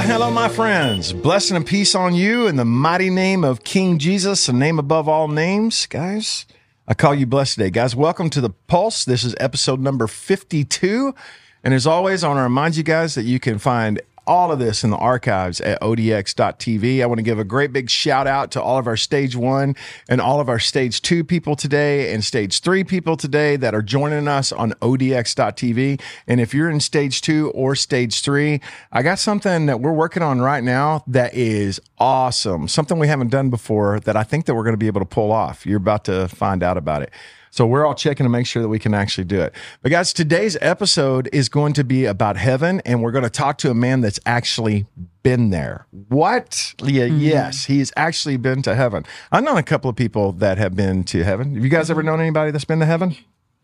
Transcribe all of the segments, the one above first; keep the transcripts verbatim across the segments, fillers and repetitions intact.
Well, hello, my friends. Blessing and peace on you in the mighty name of King Jesus, a name above all names. Guys, I call you blessed today. Guys, welcome to The Pulse. This is episode number fifty-two. And as always, I want to remind you guys that you can find all of this in the archives at O D X dot T V. I want to give a great big shout out to all of our stage one and all of our stage two people today and stage three people today that are joining us on O D X dot T V. And if you're in stage two or stage three, I got something that we're working on right now that is awesome. Something we haven't done before that I think that we're going to be able to pull off. You're about to find out about it. So we're all checking to make sure that we can actually do it. But guys, today's episode is going to be about heaven, and we're going to talk to a man that's actually been there. What? Yeah, mm-hmm. Yes, he's actually been to heaven. I've known a couple of people that have been to heaven. Have you guys ever known anybody that's been to heaven?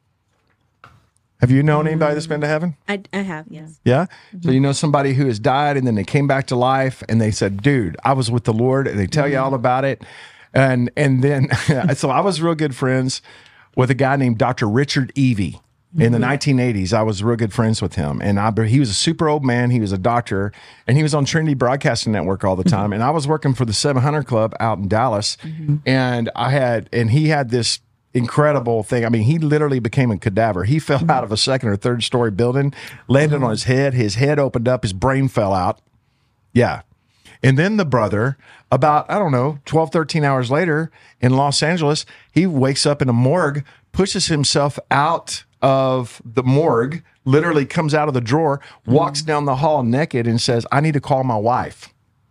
Have you known anybody that's been to heaven? I, I have, yes. Yeah? Mm-hmm. So you know somebody who has died, and then they came back to life, and they said, dude, I was with the Lord, and they tell mm-hmm. you all about it. And, and then, so I was real good friends with a guy named Doctor Richard Evie. Mm-hmm. In the nineteen eighties, I was real good friends with him. And I, he was a super old man. He was a doctor. And he was on Trinity Broadcasting Network all the time. Mm-hmm. And I was working for the seven hundred Club out in Dallas. Mm-hmm. And I had, and he had this incredible thing. I mean, he literally became a cadaver. He fell mm-hmm. out of a second or third story building, landed mm-hmm. on his head. His head opened up. His brain fell out. Yeah. And then the brother, about, I don't know, twelve, thirteen hours later in Los Angeles, he wakes up in a morgue, pushes himself out of the morgue, literally comes out of the drawer, walks mm-hmm. down the hall naked and says, I need to call my wife.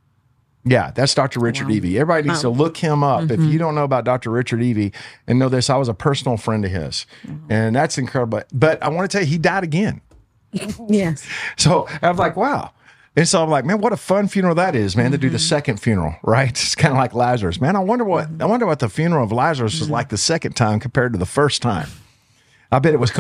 Yeah, that's Doctor Richard wow. Evie. Everybody needs wow. to look him up. Mm-hmm. If you don't know about Doctor Richard Evie, and know this, I was a personal friend of his. Mm-hmm. And that's incredible. But I want to tell you, he died again. Yes. So I'm like, wow. And so I'm like, man, what a fun funeral that is, man, mm-hmm. to do the second funeral, right? It's kind of like Lazarus. Man, I wonder what I wonder what the funeral of Lazarus mm-hmm. was like the second time compared to the first time. I bet it was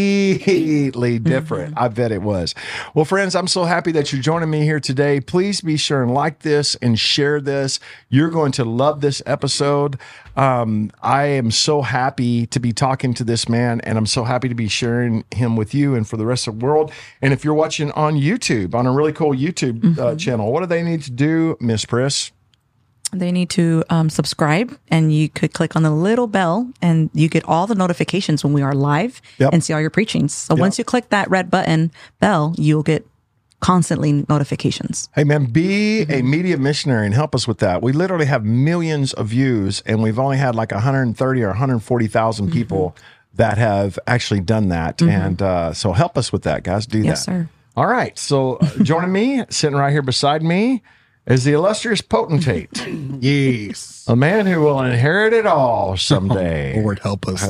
completely different. Mm-hmm. I bet it was. Well, friends, I'm so happy that you're joining me here today. Please be sure and like this and share this. You're going to love this episode. Um, I am so happy to be talking to this man, and I'm so happy to be sharing him with you and for the rest of the world. And if you're watching on YouTube, on a really cool YouTube mm-hmm. uh, channel, what do they need to do, Miss Pris? They need to um, subscribe, and you could click on the little bell, and you get all the notifications when we are live yep. and see all your preachings. So yep. once you click that red button bell, you'll get constantly notifications. Hey, man, be mm-hmm. a media missionary and help us with that. We literally have millions of views, and we've only had like one hundred thirty or one hundred forty thousand people mm-hmm. that have actually done that. Mm-hmm. And uh, so help us with that, guys. Do yes, that. Yes, sir. All right. So uh, joining me, sitting right here beside me, is the illustrious potentate. Yes. A man who will inherit it all someday. Oh, Lord help us.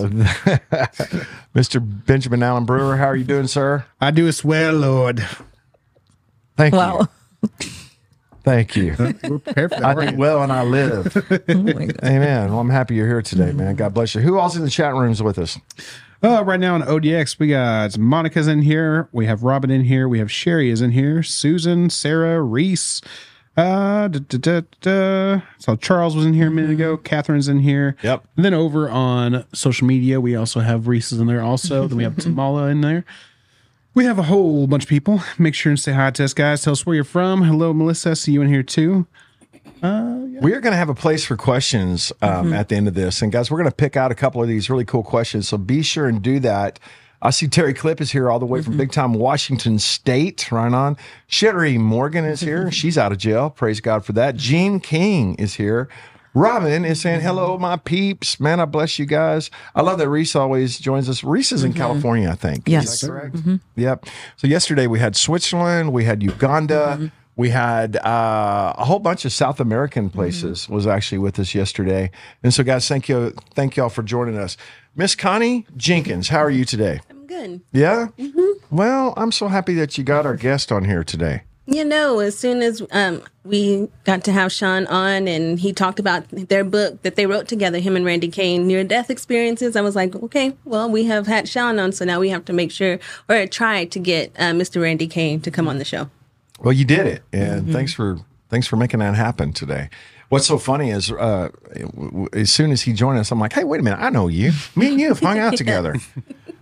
Mister Benjamin Allen Brewer, how are you doing, sir? I do as well, Lord. Thank well. you. Thank you. We're prepared for that. I do well and I live. Oh my God. Amen. Well, I'm happy you're here today, man. God bless you. Who else in the chat rooms with us? Uh, right now on O D X, we got Monica's in here. We have Robin in here. We have Sherry is in here. Susan, Sarah, Reese. Uh, da, da, da, da. So Charles was in here a minute ago. Catherine's in here. Yep. And then over on social media, we also have Reese's in there also. Then we have Tamala in there. We have a whole bunch of people. Make sure and say hi to us, guys. Tell us where you're from. Hello, Melissa. I see you in here too. Uh, yeah. We are going to have a place for questions um, mm-hmm. at the end of this. And guys, we're going to pick out a couple of these really cool questions. So be sure and do that. I see Terry Clip is here all the way from mm-hmm. big time Washington State. Right on. Sherry Morgan is here. She's out of jail. Praise God for that. Gene King is here. Robin is saying, hello, my peeps. Man, I bless you guys. I love that Reese always joins us. Reese is in mm-hmm. California, I think. Yes. Is that correct? Mm-hmm. Yep. So yesterday we had Switzerland. We had Uganda. Mm-hmm. We had uh, a whole bunch of South American places mm-hmm. was actually with us yesterday. And so, guys, thank you. Thank y'all for joining us. Miss Connie Jenkins, how are you today? I'm good. Yeah? Mm-hmm. Well, I'm so happy that you got our guest on here today. You know, as soon as um, we got to have Sean on and he talked about their book that they wrote together, him and Randy Kane, near-death experiences, I was like, okay, well, we have had Sean on, so now we have to make sure, or try to get uh, Mister Randy Kane to come on the show. Well, you did it, and mm-hmm. thanks for thanks for making that happen today. What's so funny is uh, as soon as he joined us, I'm like, hey, wait a minute, I know you. Me and you have hung out together.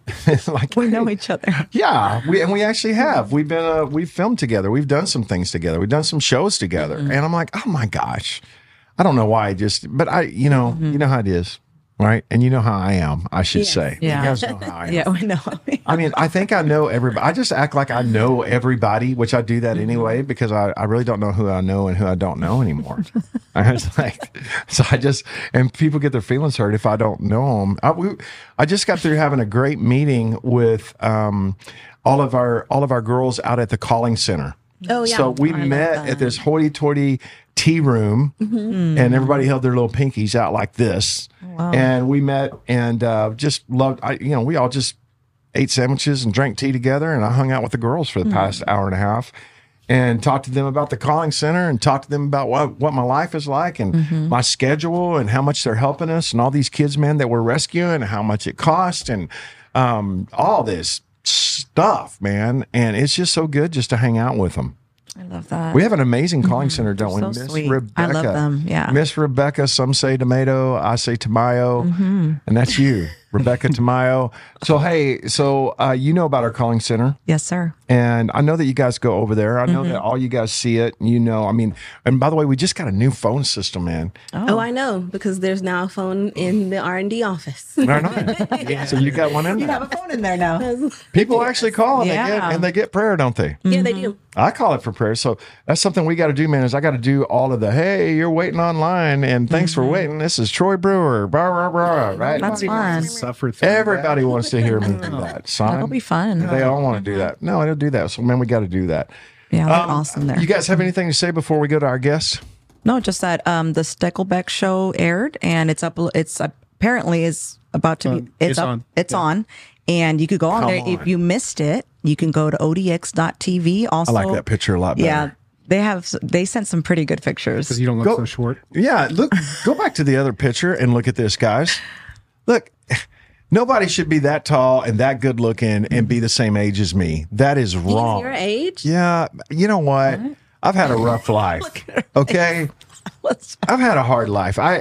like We know each other. Yeah, we and we actually have. We've been uh, we've filmed together. We've done some things together. We've done some shows together. Mm-hmm. And I'm like, oh my gosh, I don't know why. I just, but I, you know, Mm-hmm. you know how it is, right? And you know how I am. I should Yes. say, Yeah. you guys know how I am. Yeah, we know. I mean, I think I know everybody. I just act like I know everybody, which I do that anyway because I, I really don't know who I know and who I don't know anymore. I was like, so I just, and people get their feelings hurt if I don't know them. I, we, I just got through having a great meeting with um, all of our all of our girls out at the Calling Center. Oh, yeah. So we met at this hoity-toity tea room, and everybody held their little pinkies out like this. Wow. And we met and uh, just loved. I, you know, we all just ate sandwiches and drank tea together, and I hung out with the girls for the past hour and a half, and talked to them about the Calling Center, and talked to them about what what my life is like, and my schedule, and how much they're helping us, and all these kids, man, that we're rescuing, and how much it cost, and um, all this stuff, man. And it's just so good just to hang out with them. I love that. We have an amazing calling center, don't we? So Miss sweet. Rebecca. I love them, yeah. Miss Rebecca, some say tomato, I say Tamayo, and that's you, Rebecca Tamayo. So, hey, so uh, you know about our calling center, Yes, sir. and I know that you guys go over there. I know that all you guys see it. You know, I mean, and by the way, we just got a new phone system, man. Oh, I know, because there's now a phone in the R and D office. Right on. So you got one in there. a phone in there now. People actually call and, they Yeah. get, and they get prayer, don't they? Yeah, they do. I call it for prayer. So that's something we got to do, man, is I got to do all of the, hey, you're waiting online and thanks for waiting. This is Troy Brewer, blah, blah, blah, right? That's fun. Suffer through Everybody wants to hear me do that, son. That'll be fun. They all want to do that. No, I don't do that. So, man, we got to do that. Yeah, they're Um, awesome there. You guys have anything to say before we go to our guests? No, just that um, the Steckelbeck show aired, and it's up. It's apparently is about to be. on. It's, It's up. on. It's on, and you could go on Come there on. if you missed it. You can go to O D X dot T V. Also, I like that picture a lot better. Yeah, they have. They sent some pretty good pictures. because you don't look Go- so short. Yeah, look, go back to the other picture and look at this, guys. Look, nobody should be that tall and that good looking and be the same age as me. That is He's wrong. your age? Yeah, you know what? I've had a rough life. Okay, I've had a hard life. I,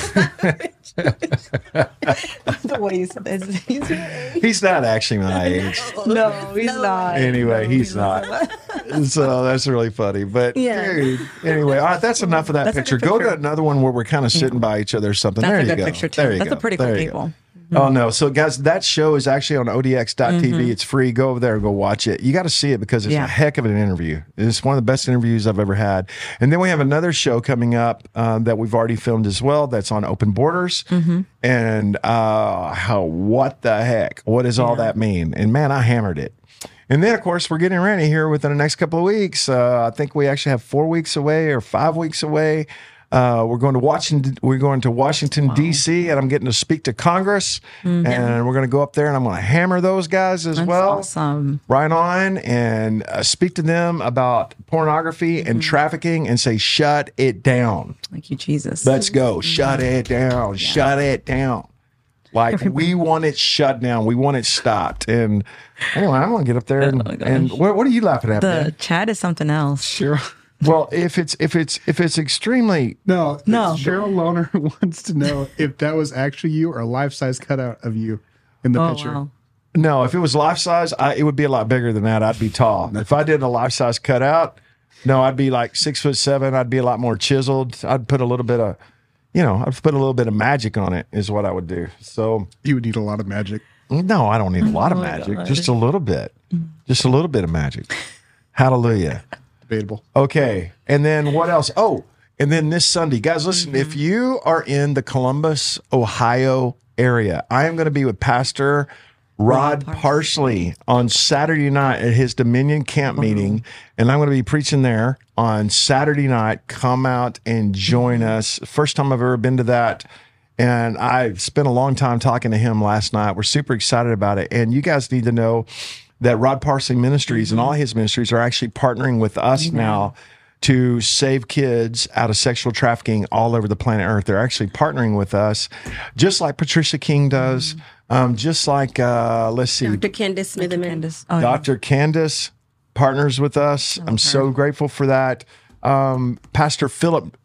I the way you said this. He's your age. he's not actually my age. No, he's not. Anyway, he's not. So that's really funny. But Yeah. dude, anyway, all right, that's enough of that That's a picture. good Go to picture. another one where we're kind of sitting by each other or something. That's there a you good go. picture, too. There you That's go. a pretty cool There you people. go. Oh no! So guys, that show is actually on O D X dot T V. Mm-hmm. It's free. Go over there and go watch it. You got to see it because it's Yeah. a heck of an interview. It's one of the best interviews I've ever had. And then we have another show coming up um, that we've already filmed as well. That's on Open Borders. Mm-hmm. And uh, how? What the heck? What does all that mean? And man, I hammered it. And then, of course, we're getting ready here within the next couple of weeks. Uh, I think we actually have four weeks away or five weeks away. Uh, we're going to Washington. We're going to Washington D C, and I'm getting to speak to Congress. And we're going to go up there, and I'm going to hammer those guys as That's well. awesome. Right on, and uh, speak to them about pornography and trafficking, and say, "Shut it down. Thank you, Jesus. Let's go. Shut it down. Shut it down." Like we want it shut down. We want it stopped. And anyway, I'm going to get up there and, and what, what are you laughing at? the man? chat is something else. Cheryl, Well, if it's if it's if it's extremely no, No. Cheryl Loner wants to know if that was actually you or a life size cutout of you in the Oh picture. wow. no, if it was life size, I, it would be a lot bigger than that. I'd be tall. If I did a life size cutout, no, I'd be like six foot seven. I'd be a lot more chiseled. I'd put a little bit of, you know, I'd put a little bit of magic on it. Is what I would do. So You would need a lot of magic. no, I don't need a lot of my magic. God. Just a little bit. Just a little bit of magic. Hallelujah. Debatable. Okay. And then what else? Oh, and then this Sunday, guys, listen, if you are in the Columbus, Ohio area, I am going to be with Pastor Rod Parsley on Saturday night at his Dominion camp meeting. And I'm going to be preaching there on Saturday night. Come out and join us. First time I've ever been to that. And I spent a long time talking to him last night. We're super excited about it. And you guys need to know that Rod Parsley Ministries and all his ministries are actually partnering with us now to save kids out of sexual trafficking all over the planet Earth. They're actually partnering with us, just like Patricia King does, um, just like, uh, let's see, Doctor Candace Smitherman. Candace. Oh, yeah. Doctor Candace partners with us. I'm so grateful for that. Um, Pastor Philip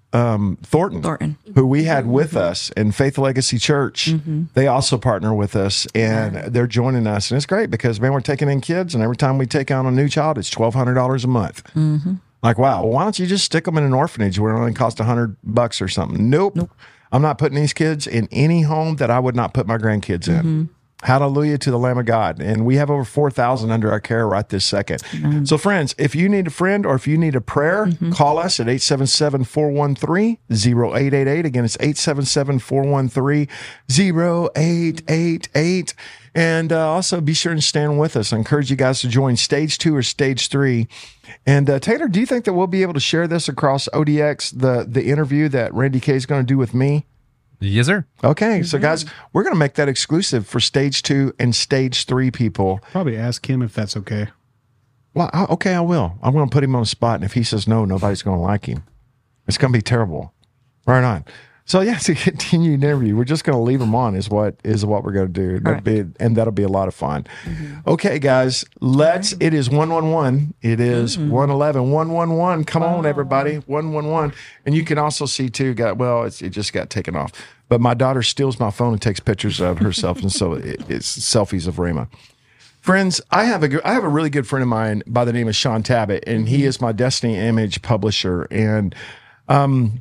um, Thornton, Thornton, who we had with us in Faith Legacy Church. Mm-hmm. They also partner with us, and they're joining us. And it's great because, man, we're taking in kids, and every time we take on a new child, it's twelve hundred dollars a month. Mm-hmm. Like, wow, well, why don't you just stick them in an orphanage where it only costs one hundred bucks or something? Nope. nope. I'm not putting these kids in any home that I would not put my grandkids in. Mm-hmm. Hallelujah to the Lamb of God. And we have over four thousand under our care right this second. Mm-hmm. So, friends, if you need a friend or if you need a prayer, mm-hmm. call us at eight seven seven, four one three, zero eight eight eight. Again, it's eight seven seven, four one three, zero eight eight eight. And uh, also be sure and stand with us. I encourage you guys to join stage two or stage three. And uh, Taylor, do you think that we'll be able to share this across O D X, the, the interview that Randy K is going to do with me? Yes, sir. Okay, so guys, we're going to make that exclusive for stage two and stage three people. Probably ask him if that's okay. Well, I, okay, I will. I'm going to put him on the spot, and if he says no, nobody's going to like him. It's going to be terrible. Right on. So yeah, to continue the interview, we're just going to leave them on. Is what is what we're going to do, that'll be, and that'll be a lot of fun. Mm-hmm. Okay, guys, let's. It is one one one. It is mm-hmm. one eleven. One one one. Come wow. on, everybody. One one one. And you can also see too. Got well, it's, it just got taken off. But my daughter steals my phone and takes pictures of herself, and so it, it's selfies of Rhema. Friends, I have a I have a really good friend of mine by the name of Sean Tabbitt, and he is my Destiny Image publisher, and um,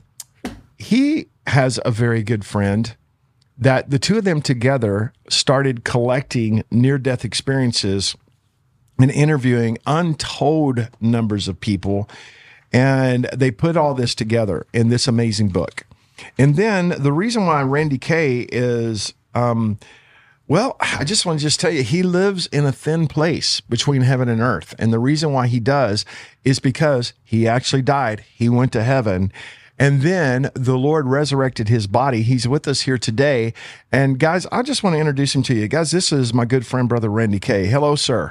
he has a very good friend that the two of them together started collecting near-death experiences and interviewing untold numbers of people, and they put all this together in this amazing book. And then the reason why Randy K is, um, well, I just want to just tell you, he lives in a thin place between heaven and earth. And the reason why he does is because he actually died. He went to heaven. And then the Lord resurrected his body. He's with us here today. And guys, I just want to introduce him to you. Guys, this is my good friend, Brother Randy K. Hello, sir.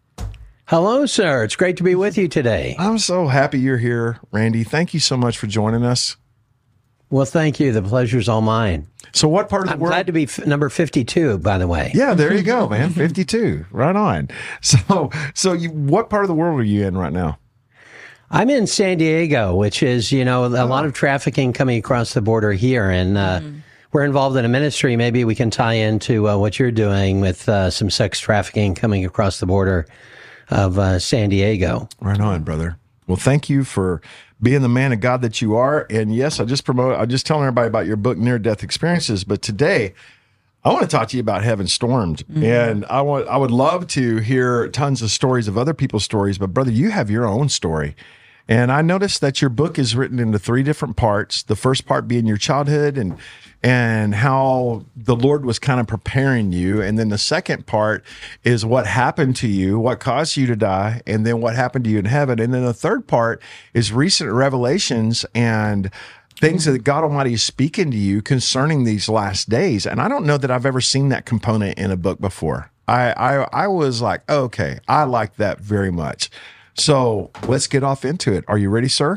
Hello, sir. It's great to be with you today. I'm so happy you're here, Randy. Thank you so much for joining us. Well, thank you. The pleasure's all mine. So what part of the I'm world? glad to be f- number fifty-two, by the way. Yeah, there you go, man. fifty-two. Right on. So, so you, what part of the world are you in right now? I'm in San Diego, which is, you know, a oh. lot of trafficking coming across the border here. And uh, mm. we're involved in a ministry. Maybe we can tie into uh, what you're doing with uh, some sex trafficking coming across the border of uh, San Diego. Right on, brother. Well, thank you for being the man of God that you are. And yes, I just promote, I'm just telling everybody about your book, Near Death Experiences. But today, I want to talk to you about Heaven Stormed. Mm-hmm. And I want, I would love to hear tons of stories of other people's stories. But brother, you have your own story. And I noticed that your book is written into three different parts. The first part being your childhood and and how the Lord was kind of preparing you. And then the second part is what happened to you, what caused you to die, and then what happened to you in heaven. And then the third part is recent revelations and things that God Almighty is speaking to you concerning these last days. And I don't know that I've ever seen that component in a book before. I I, I was like, okay, I like that very much. So let's get off into it. Are you ready, sir?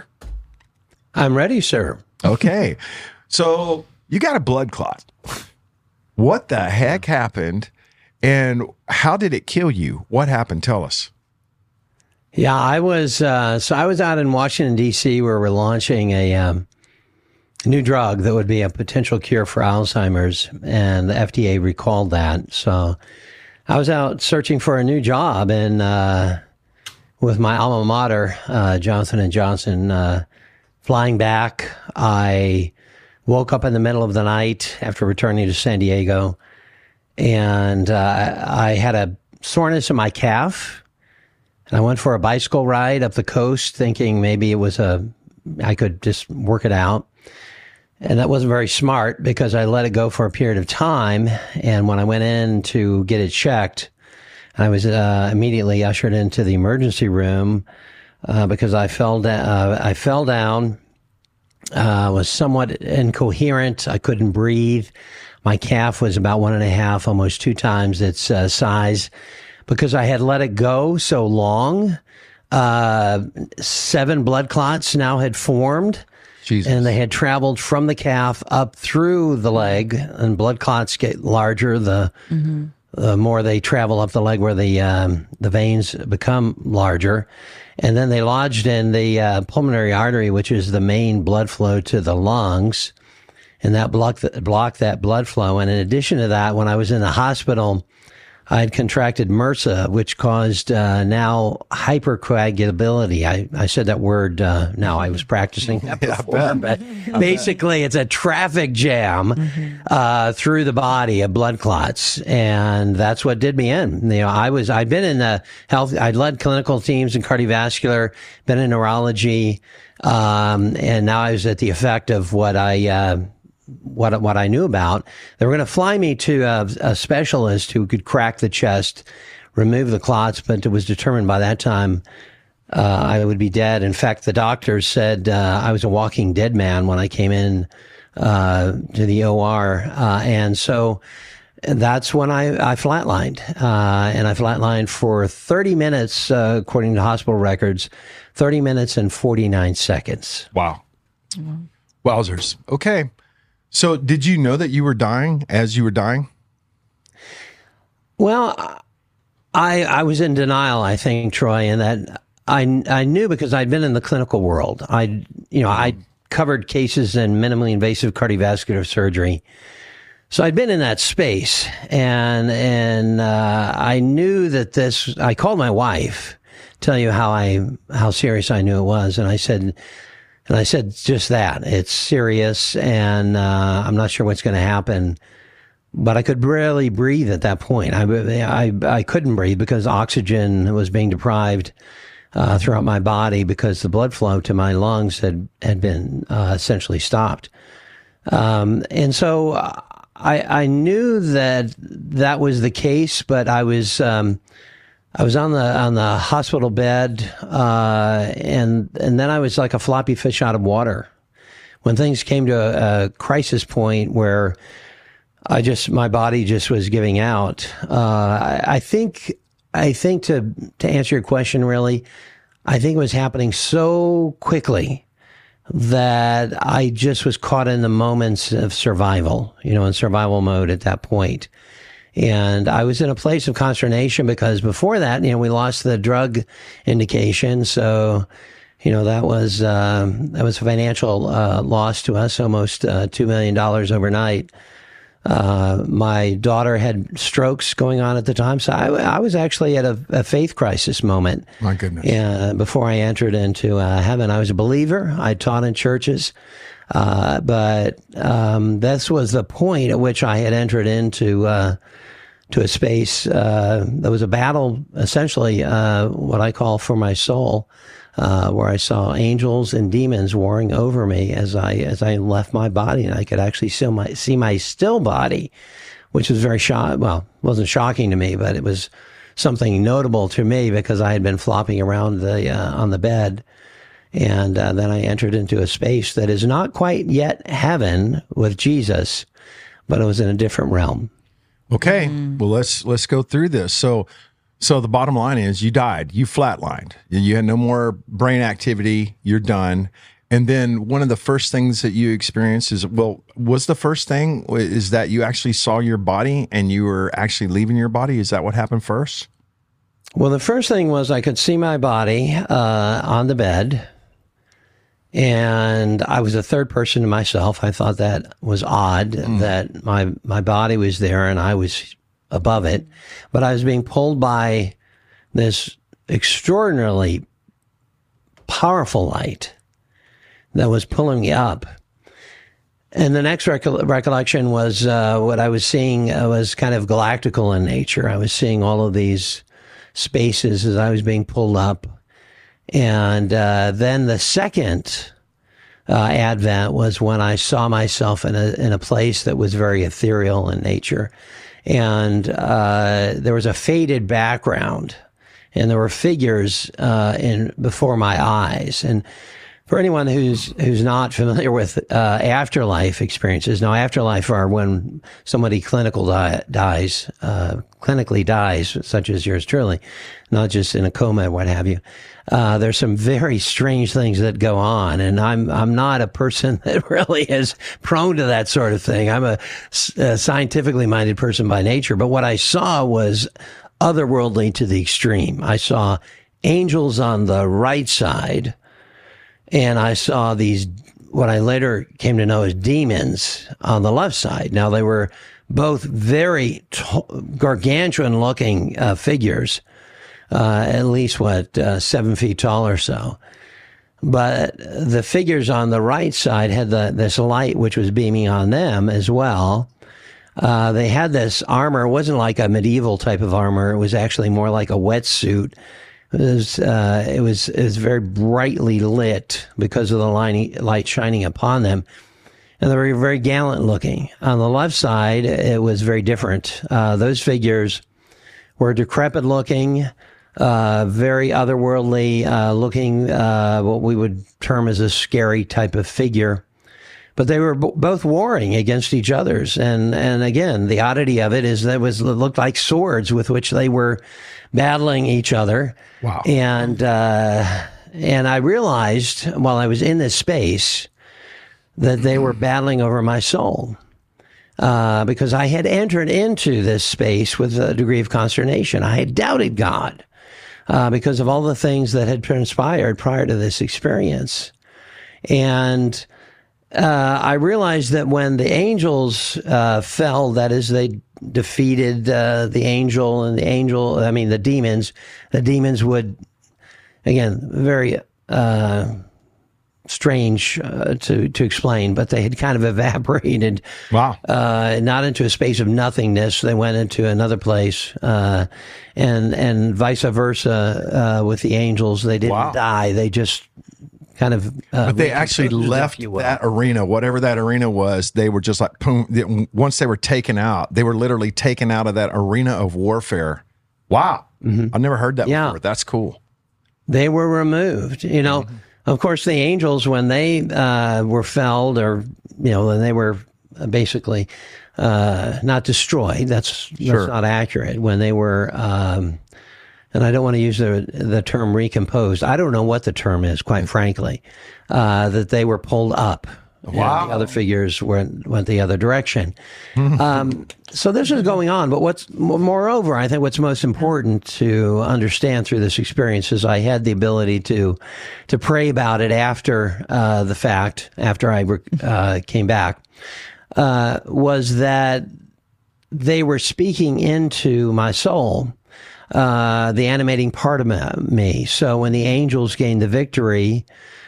I'm ready, sir. Okay. So you got a blood clot. What the heck happened? And how did it kill you? What happened? Tell us. Yeah, I was, uh, so I was out in Washington, D C where we're launching a um, new drug that would be a potential cure for Alzheimer's. And the F D A recalled that. So I was out searching for a new job and, uh, with my alma mater, uh, Johnson and Johnson, uh, flying back, I woke up in the middle of the night after returning to San Diego, and uh, I had a soreness in my calf, and I went for a bicycle ride up the coast, thinking maybe it was a, I could just work it out, and that wasn't very smart because I let it go for a period of time, and when I went in to get it checked, I was uh, immediately ushered into the emergency room uh, because I fell down. Uh, I fell down. Uh, was somewhat incoherent. I couldn't breathe. My calf was about one and a half, almost two times its uh, size, because I had let it go so long. Uh, seven blood clots now had formed. Jesus. And they had traveled from the calf up through the leg, and blood clots get larger the mm-hmm. the more they travel up the leg where the um, the veins become larger. And then they lodged in the uh, pulmonary artery, which is the main blood flow to the lungs. And that blocked, the, blocked that blood flow. And in addition to that, when I was in the hospital, I had contracted MRSA, which caused uh, now hypercoagulability. I, I said that word uh, now. I was practicing that before, yeah, but basically it's a traffic jam mm-hmm. uh, through the body of blood clots, and that's what did me in. You know, I was I'd been in the health. I'd led clinical teams in cardiovascular, been in neurology, um, and now I was at the effect of what I. Uh, what what I knew about. They were going to fly me to a, a specialist who could crack the chest, remove the clots, but it was determined by that time uh, I would be dead. In fact, the doctors said uh, I was a walking dead man when I came in uh, to the O R, uh, and so that's when I, I flatlined, uh, and I flatlined for thirty minutes, uh, according to hospital records, thirty minutes and forty-nine seconds. Wow. Mm-hmm. Wowzers. Okay. So did you know that you were dying as you were dying? Well, I I was in denial, I think, Troy, and that I I knew because I'd been in the clinical world. I you know I covered cases in minimally invasive cardiovascular surgery, so I'd been in that space, and and uh, I knew that this. I called my wife, tell you how I how serious I knew it was, and I said. And I said just that. It's serious, and uh, I'm not sure what's going to happen. But I could barely breathe at that point. I, I, I couldn't breathe because oxygen was being deprived uh, throughout my body because the blood flow to my lungs had, had been uh, essentially stopped. Um, and so I, I knew that that was the case, but I was... Um, I was on the on the hospital bed, uh, and and then I was like a floppy fish out of water. When things came to a, a crisis point where I just my body just was giving out. Uh, I, I think I think to to answer your question, really, I think it was happening so quickly that I just was caught in the moments of survival, you know, in survival mode at that point. And I was in a place of consternation because before that, you know, we lost the drug indication. So, you know, that was, uh, that was a financial, uh, loss to us, almost, uh, two million dollars overnight. Uh, my daughter had strokes going on at the time. So I, I was actually at a, a faith crisis moment. My goodness. Uh, before I entered into, uh, heaven. I was a believer. I taught in churches. Uh, but, um, this was the point at which I had entered into, uh, to a space, uh, there was a battle, essentially, uh, what I call for my soul, uh, where I saw angels and demons warring over me as I, as I left my body, and I could actually see my, see my still body, which was very shock, well, it wasn't shocking to me, but it was something notable to me because I had been flopping around the, uh, on the bed. And, uh, then I entered into a space that is not quite yet heaven with Jesus, but it was in a different realm. Okay, mm. well let's let's go through this. So, so the bottom line is you died, you flatlined, you had no more brain activity, you're done. And then one of the first things that you experienced is, well, was the first thing is that you actually saw your body and you were actually leaving your body? Is that what happened first? Well, the first thing was I could see my body uh, on the bed. And I was a third person to myself. I thought that was odd mm. that my my body was there and I was above it. But I was being pulled by this extraordinarily powerful light that was pulling me up. And the next recol- recollection was uh, what I was seeing uh, was kind of galactical in nature. I was seeing all of these spaces as I was being pulled up. And uh, then the second uh, advent was when I saw myself in a in a place that was very ethereal in nature, and uh, there was a faded background, and there were figures uh, in before my eyes, and For anyone who's who's not familiar with uh, afterlife experiences, now afterlife are when somebody clinical di- dies, uh, clinically dies, such as yours truly, not just in a coma or what have you. Uh, there's some very strange things that go on, and I'm I'm not a person that really is prone to that sort of thing. I'm a, a scientifically minded person by nature, but what I saw was otherworldly to the extreme. I saw angels on the right side. And I saw these, what I later came to know as demons on the left side. Now, they were both very t- gargantuan looking uh, figures, uh, at least, what, uh, seven feet tall or so. But the figures on the right side had the, this light which was beaming on them as well. Uh, they had this armor. It wasn't like a medieval type of armor. It was actually more like a wetsuit. It was, uh, it was, it was very brightly lit because of the light shining upon them. And they were very gallant looking. On the left side, it was very different. Uh, those figures were decrepit looking, uh, very otherworldly, uh, looking, uh, what we would term as a scary type of figure. But they were b- both warring against each other's. And, and again, the oddity of it is that it was, it looked like swords with which they were battling each other. Wow. And, uh, and I realized while I was in this space that they were battling over my soul. Uh, because I had entered into this space with a degree of consternation. I had doubted God, uh, because of all the things that had transpired prior to this experience. And, uh, I realized that when the angels, uh, fell, that is, they defeated uh, the angel and the angel, I mean, the demons, the demons would, again, very uh, strange uh, to, to explain, but they had kind of evaporated. Wow. Uh, not into a space of nothingness. They went into another place. Uh, and, and vice versa uh, with the angels. They didn't Wow. die. They just kind of, uh, But they actually recomposed, left if you will. that arena, whatever that arena was. They were just like, boom. Once they were taken out, they were literally taken out of that arena of warfare. Wow. Mm-hmm. I've never heard that Yeah. before. That's cool. They were removed. You know, mm-hmm. Of course, the angels, when they uh, were felled, or you know, when they were basically uh, not destroyed. That's Sure. that's not accurate. When they were, um, and I don't want to use the the term recomposed. I don't know what the term is, quite frankly. Uh, that they were pulled up. Wow. And the other figures went went the other direction. um, so this is going on. But what's moreover, I think what's most important to understand through this experience is I had the ability to to pray about it after uh, the fact, after I uh, came back, uh, was that they were speaking into my soul, uh, the animating part of me. So when the angels gained the victory,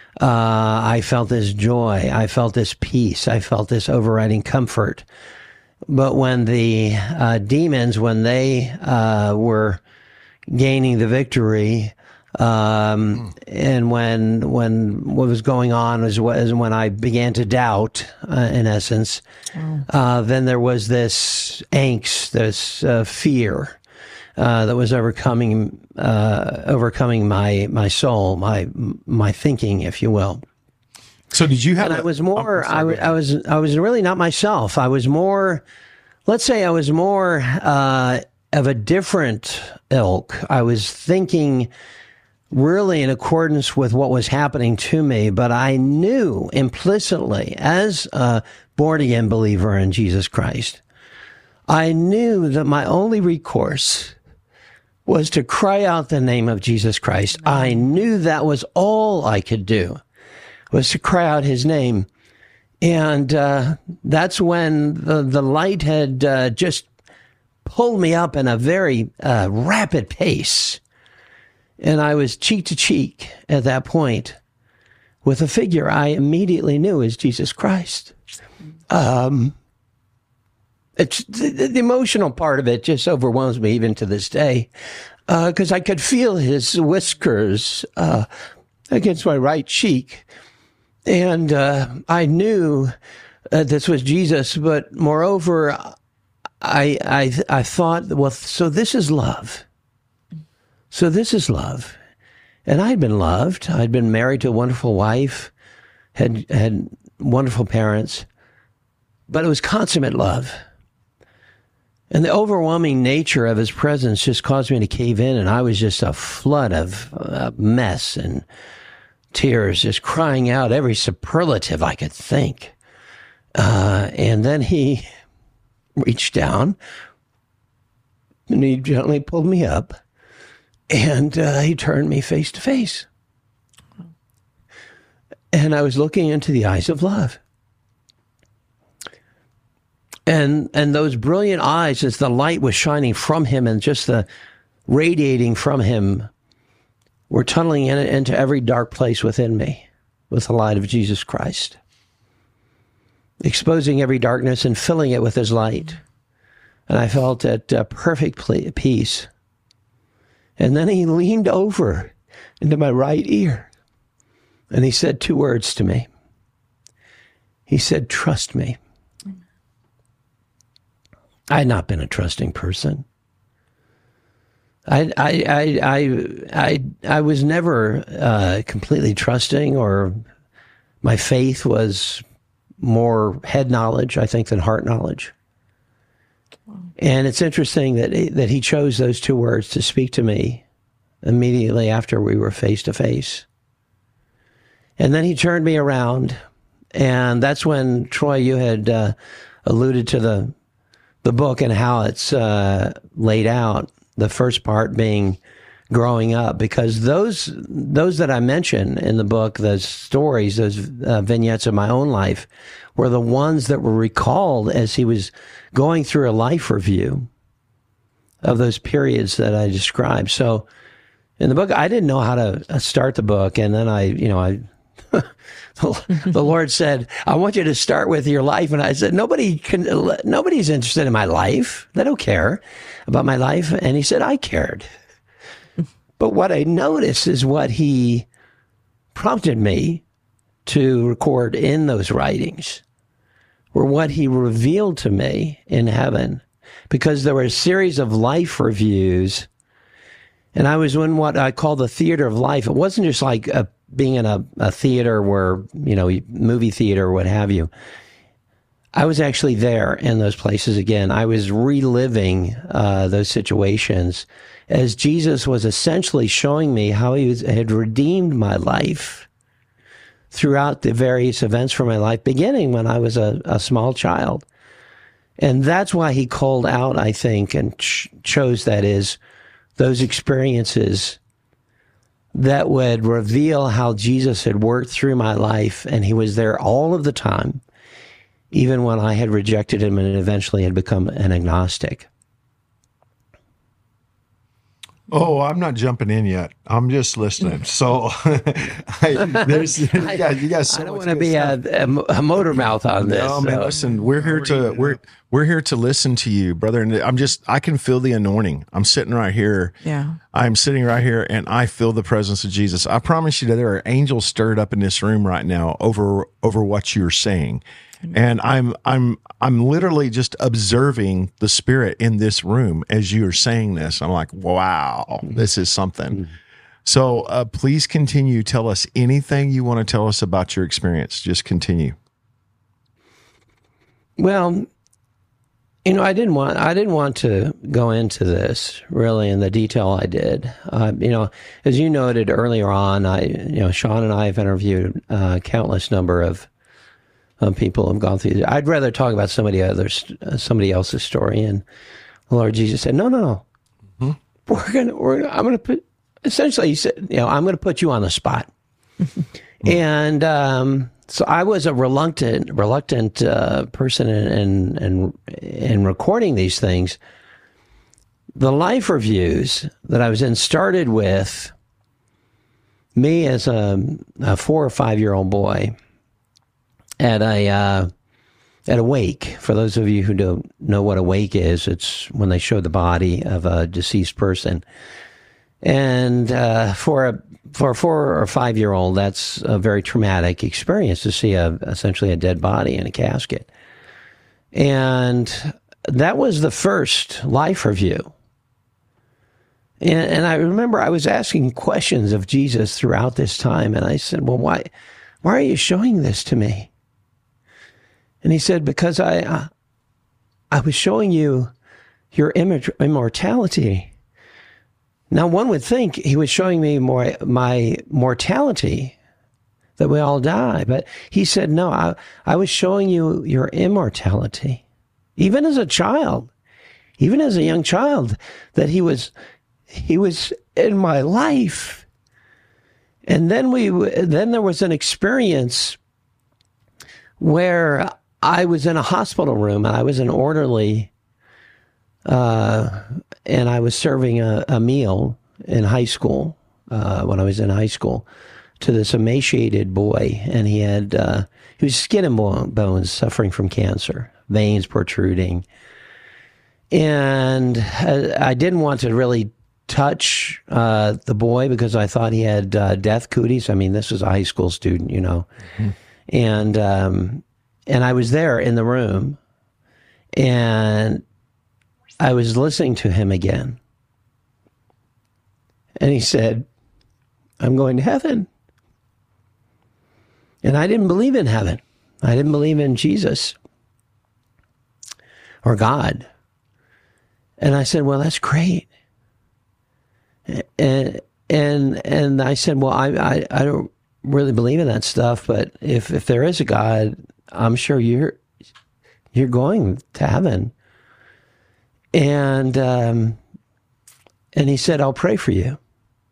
Uh, I felt this joy. I felt this peace. I felt this overriding comfort. But when the uh, demons, when they uh, were gaining the victory, um, and when when what was going on was, was when I began to doubt, uh, in essence, oh. uh, then there was this angst, this uh, fear. Uh, that was overcoming, uh, overcoming my my soul, my my thinking, if you will. So did you have? And a, I was more. oh, I, w- I was. I was really not myself. I was more. Let's say I was more uh, of a different ilk. I was thinking really in accordance with what was happening to me, but I knew implicitly, as a born again believer in Jesus Christ, I knew that my only recourse was to cry out the name of Jesus Christ. I knew that was all I could do, was to cry out his name. And uh, that's when the, the light had uh, just pulled me up in a very uh, rapid pace. And I was cheek to cheek at that point with a figure I immediately knew as Jesus Christ. Um, It's the, the emotional part of it just overwhelms me even to this day, because uh, I could feel his whiskers uh, against my right cheek, and uh, I knew uh, this was Jesus. But moreover, I I I thought, well, so this is love. So this is love, And I'd been loved. I'd been married to a wonderful wife, had had wonderful parents, but it was consummate love. And the overwhelming nature of his presence just caused me to cave in, and I was just a flood of uh, mess and tears, just crying out every superlative I could think. Uh, and then he reached down, and he gently pulled me up, and uh, he turned me face to face. And I was looking into the eyes of love. And and those brilliant eyes, as the light was shining from him and just the radiating from him, were tunneling in, into every dark place within me with the light of Jesus Christ, exposing every darkness and filling it with his light. And I felt at uh, perfect peace. And then he leaned over into my right ear, and he said two words to me. He said, "Trust me." I had not been a trusting person. I I I I I, I was never uh, completely trusting, or my faith was more head knowledge, I think, than heart knowledge. And it's interesting that he, that he chose those two words to speak to me immediately after we were face to face. And then he turned me around, and that's when, Troy, you had uh, alluded to the the book and how it's uh, laid out. The first part being growing up, because those those that I mention in the book, those stories, those uh, vignettes of my own life, were the ones that were recalled as he was going through a life review of those periods that I described. So in the book, I didn't know how to start the book, and then I, you know, I. The Lord said, "I want you to start with your life." And I said, nobody can, nobody's interested in my life. They don't care about my life. And he said, I cared. But what I noticed is what he prompted me to record in those writings were what he revealed to me in heaven, because there were a series of life reviews, and I was in what I call the theater of life. It wasn't just like a being in a, a theater where, you know, movie theater or what have you. I was actually there in those places again. I was reliving uh, those situations as Jesus was essentially showing me how he was, had redeemed my life throughout the various events from my life, beginning when I was a, a small child. And that's why he called out, I think, and ch- chose that is those experiences that would reveal how Jesus had worked through my life, and he was there all of the time, even when I had rejected him and eventually had become an agnostic. Oh, I'm not jumping in yet. I'm just listening. So, I, there's, you guys, you guys so I don't want to be a, a, a motor mouth on this. No, man, so. listen, we're here to we're we're here to listen to you, brother. And I'm just I can feel the anointing. I'm sitting right here. Yeah, I'm sitting right here, and I feel the presence of Jesus. I promise you that there are angels stirred up in this room right now over over what you're saying. And I'm I'm I'm literally just observing the Spirit in this room as you are saying this. I'm like, wow, this is something. Mm-hmm. So uh, please continue. Tell us anything you want to tell us about your experience. Just continue. Well, you know, I didn't want I didn't want to go into this really in the detail I did. Uh, you know, as you noted earlier on, I you know Sean and I have interviewed uh, countless number of Um, people have gone through. I'd rather talk about somebody others, uh, somebody else's story. And the Lord Jesus said, "No, no, no. Mm-hmm. We're gonna. We're. Gonna, I'm gonna put. Essentially, he said, you know, I'm gonna put you on the spot." Mm-hmm. And um, so I was a reluctant, reluctant uh, person in, in in in recording these things. The life reviews that I was in started with me as a, a four or five year old boy. At a uh, at a wake. For those of you who don't know what a wake is, it's when they show the body of a deceased person. And uh, for a for a four or five year old, that's a very traumatic experience to see a essentially a dead body in a casket. And that was the first life review. And, and I remember I was asking questions of Jesus throughout this time. And I said, well, why, why are you showing this to me? And he said, because I, uh, I was showing you your immortality. Now, one would think he was showing me more, my mortality, that we all die. But he said, no, I, I was showing you your immortality. Even as a child, even as a young child, that he was, he was in my life. And then we, then there was an experience where I was in a hospital room and I was an orderly, uh, and I was serving a, a meal in high school, uh, when I was in high school, to this emaciated boy. And he had, uh, he was skin and bones, suffering from cancer, veins protruding. And I didn't want to really touch uh, the boy because I thought he had uh, death cooties. I mean, this was a high school student, you know. Mm-hmm. And um, and I was there in the room, and I was listening to him again. And he said, I'm going to heaven. And I didn't believe in heaven. I didn't believe in Jesus or God. And I said, well, that's great. And and and I said, well, I, I, I don't really believe in that stuff, but if, if there is a God, I'm sure you're you're going to heaven. And um, and he said, I'll pray for you.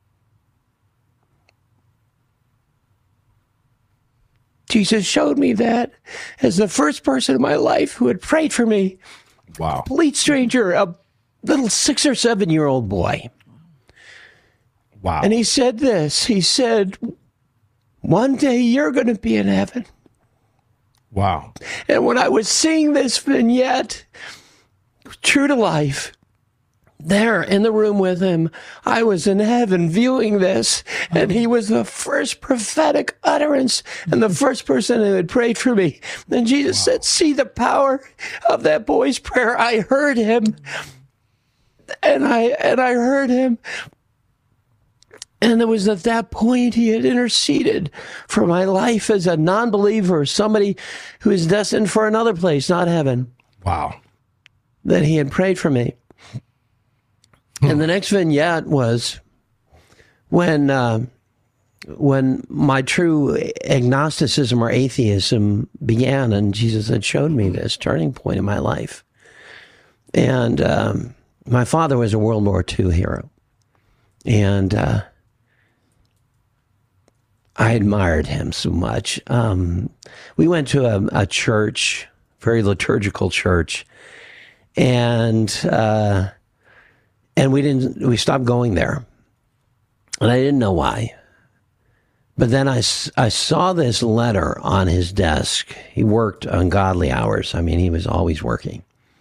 Jesus showed me that as the first person in my life who had prayed for me. Wow. Complete stranger, a little six or seven year old boy. Wow. And he said this, he said, one day you're going to be in heaven. Wow. And when I was seeing this vignette, true to life, there in the room with him, I was in heaven viewing this, and he was the first prophetic utterance and the first person who had prayed for me. And Jesus wow. said, see the power of that boy's prayer. I heard him, and I and I heard him. And it was at that point he had interceded for my life as a non-believer, somebody who is destined for another place, not heaven. Wow. That he had prayed for me. Hmm. And the next vignette was when uh, when my true agnosticism or atheism began, and Jesus had showed me this turning point in my life. And um, my father was a World War Two hero. And uh, I admired him so much. Um, we went to a, a church, very liturgical church, and uh, and we didn't. We stopped going there, and I didn't know why. But then I, I saw this letter on his desk. He worked ungodly hours. I mean, he was always working,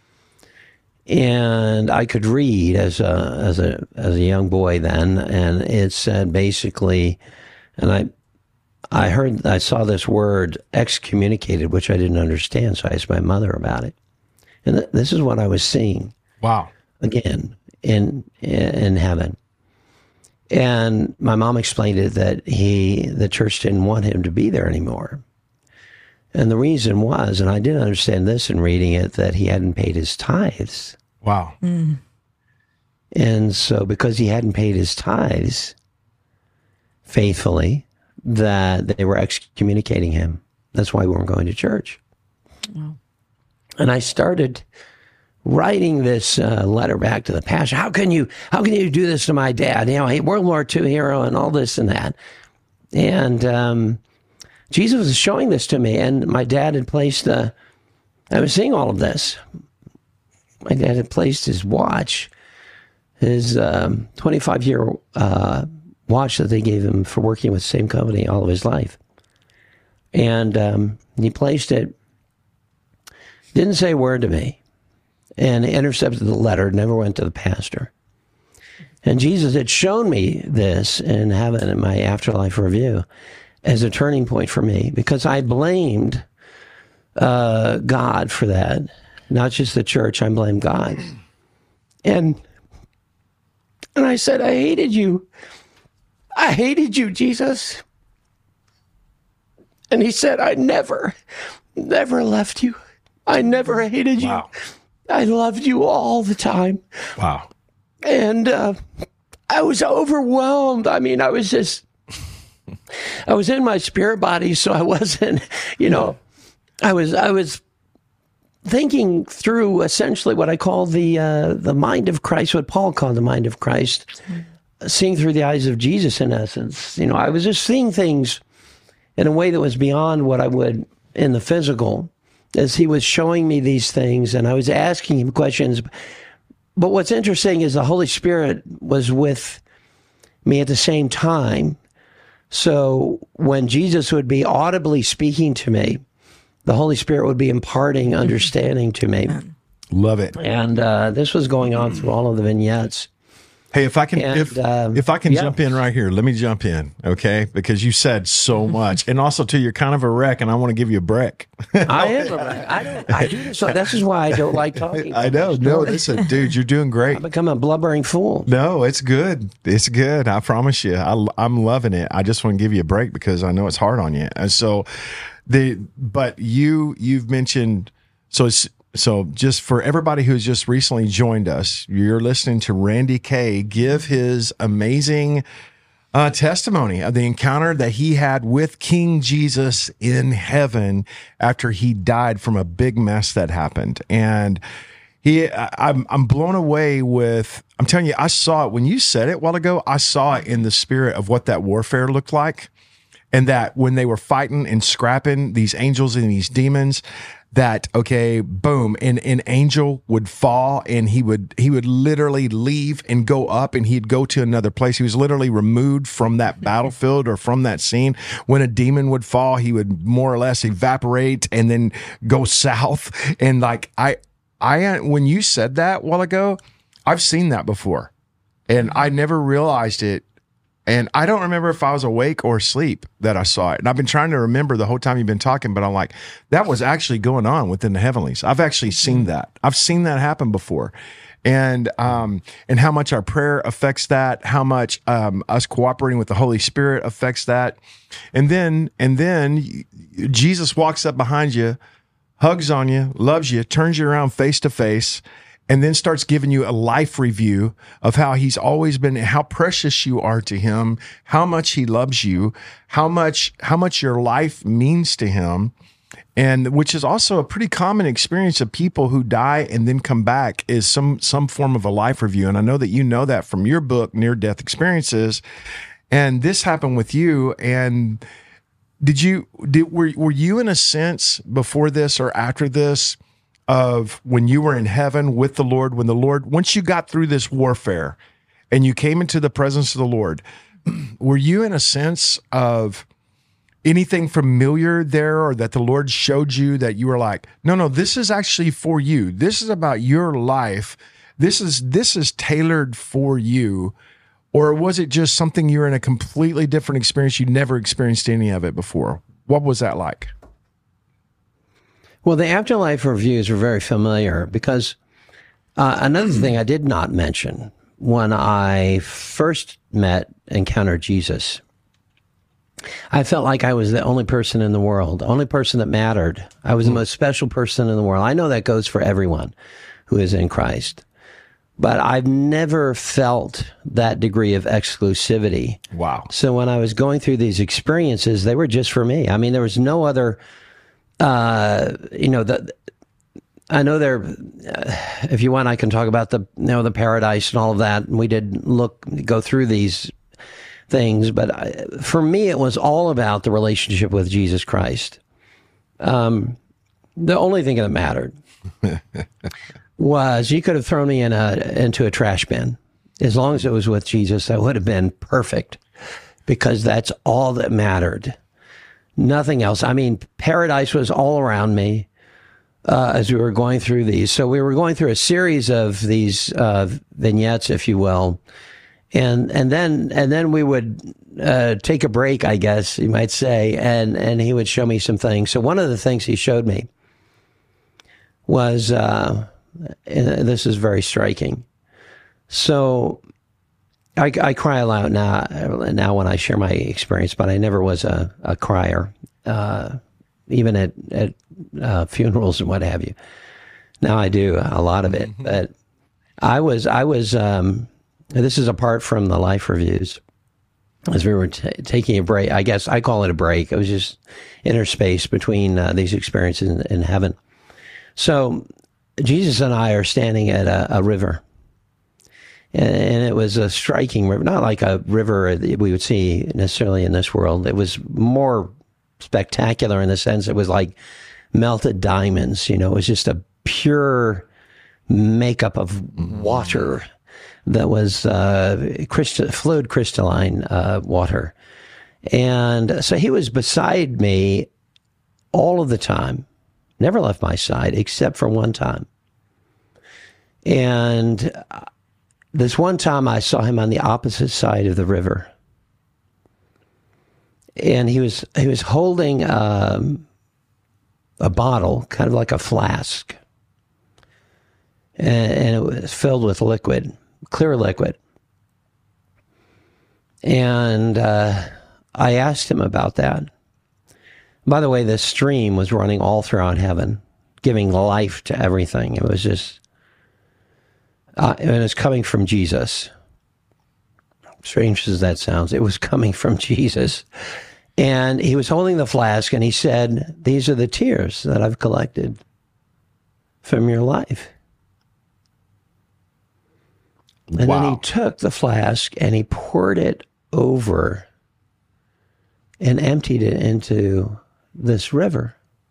and I could read as a as a as a young boy then, and it said basically, and I. I heard, I saw this word excommunicated, which I didn't understand, so I asked my mother about it. And th- this is what I was seeing. Wow. Again, in in heaven. And my mom explained it that he, the church didn't want him to be there anymore. And the reason was, and I didn't understand this in reading it, that he hadn't paid his tithes. Wow. Mm. And so because he hadn't paid his tithes faithfully, that they were excommunicating him. That's why we weren't going to church. Wow. And I started writing this uh, letter back to the pastor. How can you, how can you do this to my dad? You know, he World War Two hero and all this and that. And um, Jesus was showing this to me, and my dad had placed, uh, I was seeing all of this. My dad had placed his watch, his um, twenty-five year uh watch that they gave him for working with the same company all of his life. And um, he placed it, didn't say a word to me, and intercepted the letter, never went to the pastor. And Jesus had shown me this in heaven in my afterlife review as a turning point for me, because I blamed uh, God for that. Not just the church, I blamed God. And And I said, I hated you. I hated you, Jesus. And he said, I never, never left you. I never hated you. Wow. I loved you all the time. Wow. And uh, I was overwhelmed. I mean, I was just, I was in my spirit body, so I wasn't, you know, I was, I was thinking through essentially what I call the uh, the mind of Christ, what Paul called the mind of Christ, seeing through the eyes of Jesus, in essence. You know, I was just seeing things in a way that was beyond what I would in the physical, as he was showing me these things, and I was asking him questions. But what's interesting is the Holy Spirit was with me at the same time. So when Jesus would be audibly speaking to me, the Holy Spirit would be imparting understanding to me. Love it. And uh, this was going on through all of the vignettes. Hey, if I can, And, if um, if I can yeah. jump in right here, let me jump in, okay? Because you said so much, and also too, you're kind of a wreck, and I want to give you a break. I am. a wreck. I don't. I do this. This is why I don't like talking. I know. No, listen, dude, you're doing great. I become a blubbering fool. No, it's good. It's good. I promise you. I, I'm loving it. I just want to give you a break because I know it's hard on you. And so, the but you you've mentioned so it's. So just for everybody who's just recently joined us, you're listening to Randy Kay give his amazing uh, testimony of the encounter that he had with King Jesus in heaven after he died from a big mess that happened. And he, I, I'm, I'm blown away with, I'm telling you, I saw it when you said it a while ago. I saw it in the spirit of what that warfare looked like. And that when they were fighting and scrapping these angels and these demons, that, okay, boom, and an angel would fall and he would he would literally leave and go up and he'd go to another place. He was literally removed from that battlefield or from that scene. When a demon would fall, he would more or less evaporate and then go south. And like I I when you said that a while ago, I've seen that before. And I never realized it. And I don't remember if I was awake or asleep that I saw it. And I've been trying to remember the whole time you've been talking, but I'm like, that was actually going on within the heavenlies. I've actually seen that. I've seen that happen before. And um, and how much our prayer affects that, how much um, us cooperating with the Holy Spirit affects that. And then, and then Jesus walks up behind you, hugs on you, loves you, turns you around face to face, and then starts giving you a life review of how he's always been, how precious you are to him, how much he loves you, how much, how much your life means to him. And which is also a pretty common experience of people who die and then come back is some, some form of a life review. And I know that you know that from your book, Near Death Experiences. And this happened with you. And did you, did, were, were you in a sense before this or after this, of when you were in heaven with the Lord, when the Lord, once you got through this warfare and you came into the presence of the Lord, were you in a sense of anything familiar there or that the Lord showed you that you were like, no, no, this is actually for you. This is about your life. This is, this is tailored for you. Or was it just something you were in a completely different experience? You never experienced any of it before. What was that like? Well, the afterlife reviews were very familiar because uh, another thing I did not mention when I first met, encountered Jesus, I felt like I was the only person in the world, the only person that mattered. I was the most special person in the world. I know that goes for everyone who is in Christ, but I've never felt that degree of exclusivity. Wow. So when I was going through these experiences, they were just for me. I mean, there was no other... Uh, you know, the, I know there, uh, if you want, I can talk about the, you know, the paradise and all of that. And we did look, go through these things, but I, for me, it was all about the relationship with Jesus Christ. Um, the only thing that mattered was you could have thrown me in a, into a trash bin. As long as it was with Jesus, that would have been perfect because that's all that mattered. Nothing else. I mean, paradise was all around me uh, as we were going through these. So we were going through a series of these uh, vignettes, if you will, and and then and then we would uh, take a break, I guess you might say, and and he would show me some things. So one of the things he showed me was uh, and this is very striking. So I, I cry a lot now, now when I share my experience, but I never was a, a crier, uh, even at, at uh, funerals and what have you. Now I do a lot of it, but I was, I was, um, this is apart from the life reviews. As we were t- taking a break, I guess I call it a break. It was just interspace between uh, these experiences in, in heaven. So Jesus and I are standing at a, a river. And it was a striking river, not like a river that we would see necessarily in this world. It was more spectacular in the sense it was like melted diamonds. You know, it was just a pure makeup of water that was uh, crystal, fluid crystalline uh, water. And so he was beside me all of the time, never left my side except for one time. And this one time I saw him on the opposite side of the river. And he was he was holding um, a bottle, kind of like a flask. And, and it was filled with liquid, clear liquid. And uh, I asked him about that. By the way, this stream was running all throughout heaven, giving life to everything. It was just... Uh, and it's coming from Jesus. Strange as that sounds, it was coming from Jesus. And he was holding the flask and he said, "These are the tears that I've collected from your life." And wow. Then he took the flask and he poured it over and emptied it into this river.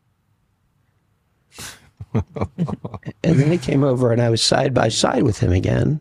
And then he came over and I was side by side with him again.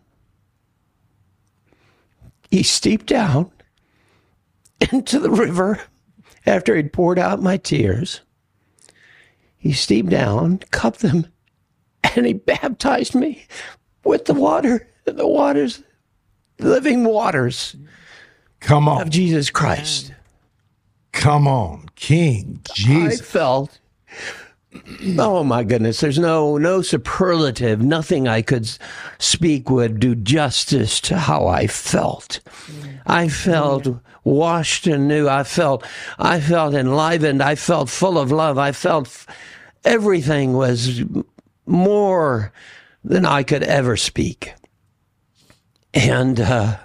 He steeped down into the river after he'd poured out my tears. He steeped down, cupped them, and he baptized me with the water, the waters, living waters Come on. of Jesus Christ. Come on, King Jesus. I felt... Oh my goodness, there's no no superlative, nothing I could speak would do justice to how I felt. I felt washed anew. I felt I felt enlivened. I felt full of love. I felt everything was more than I could ever speak. And uh,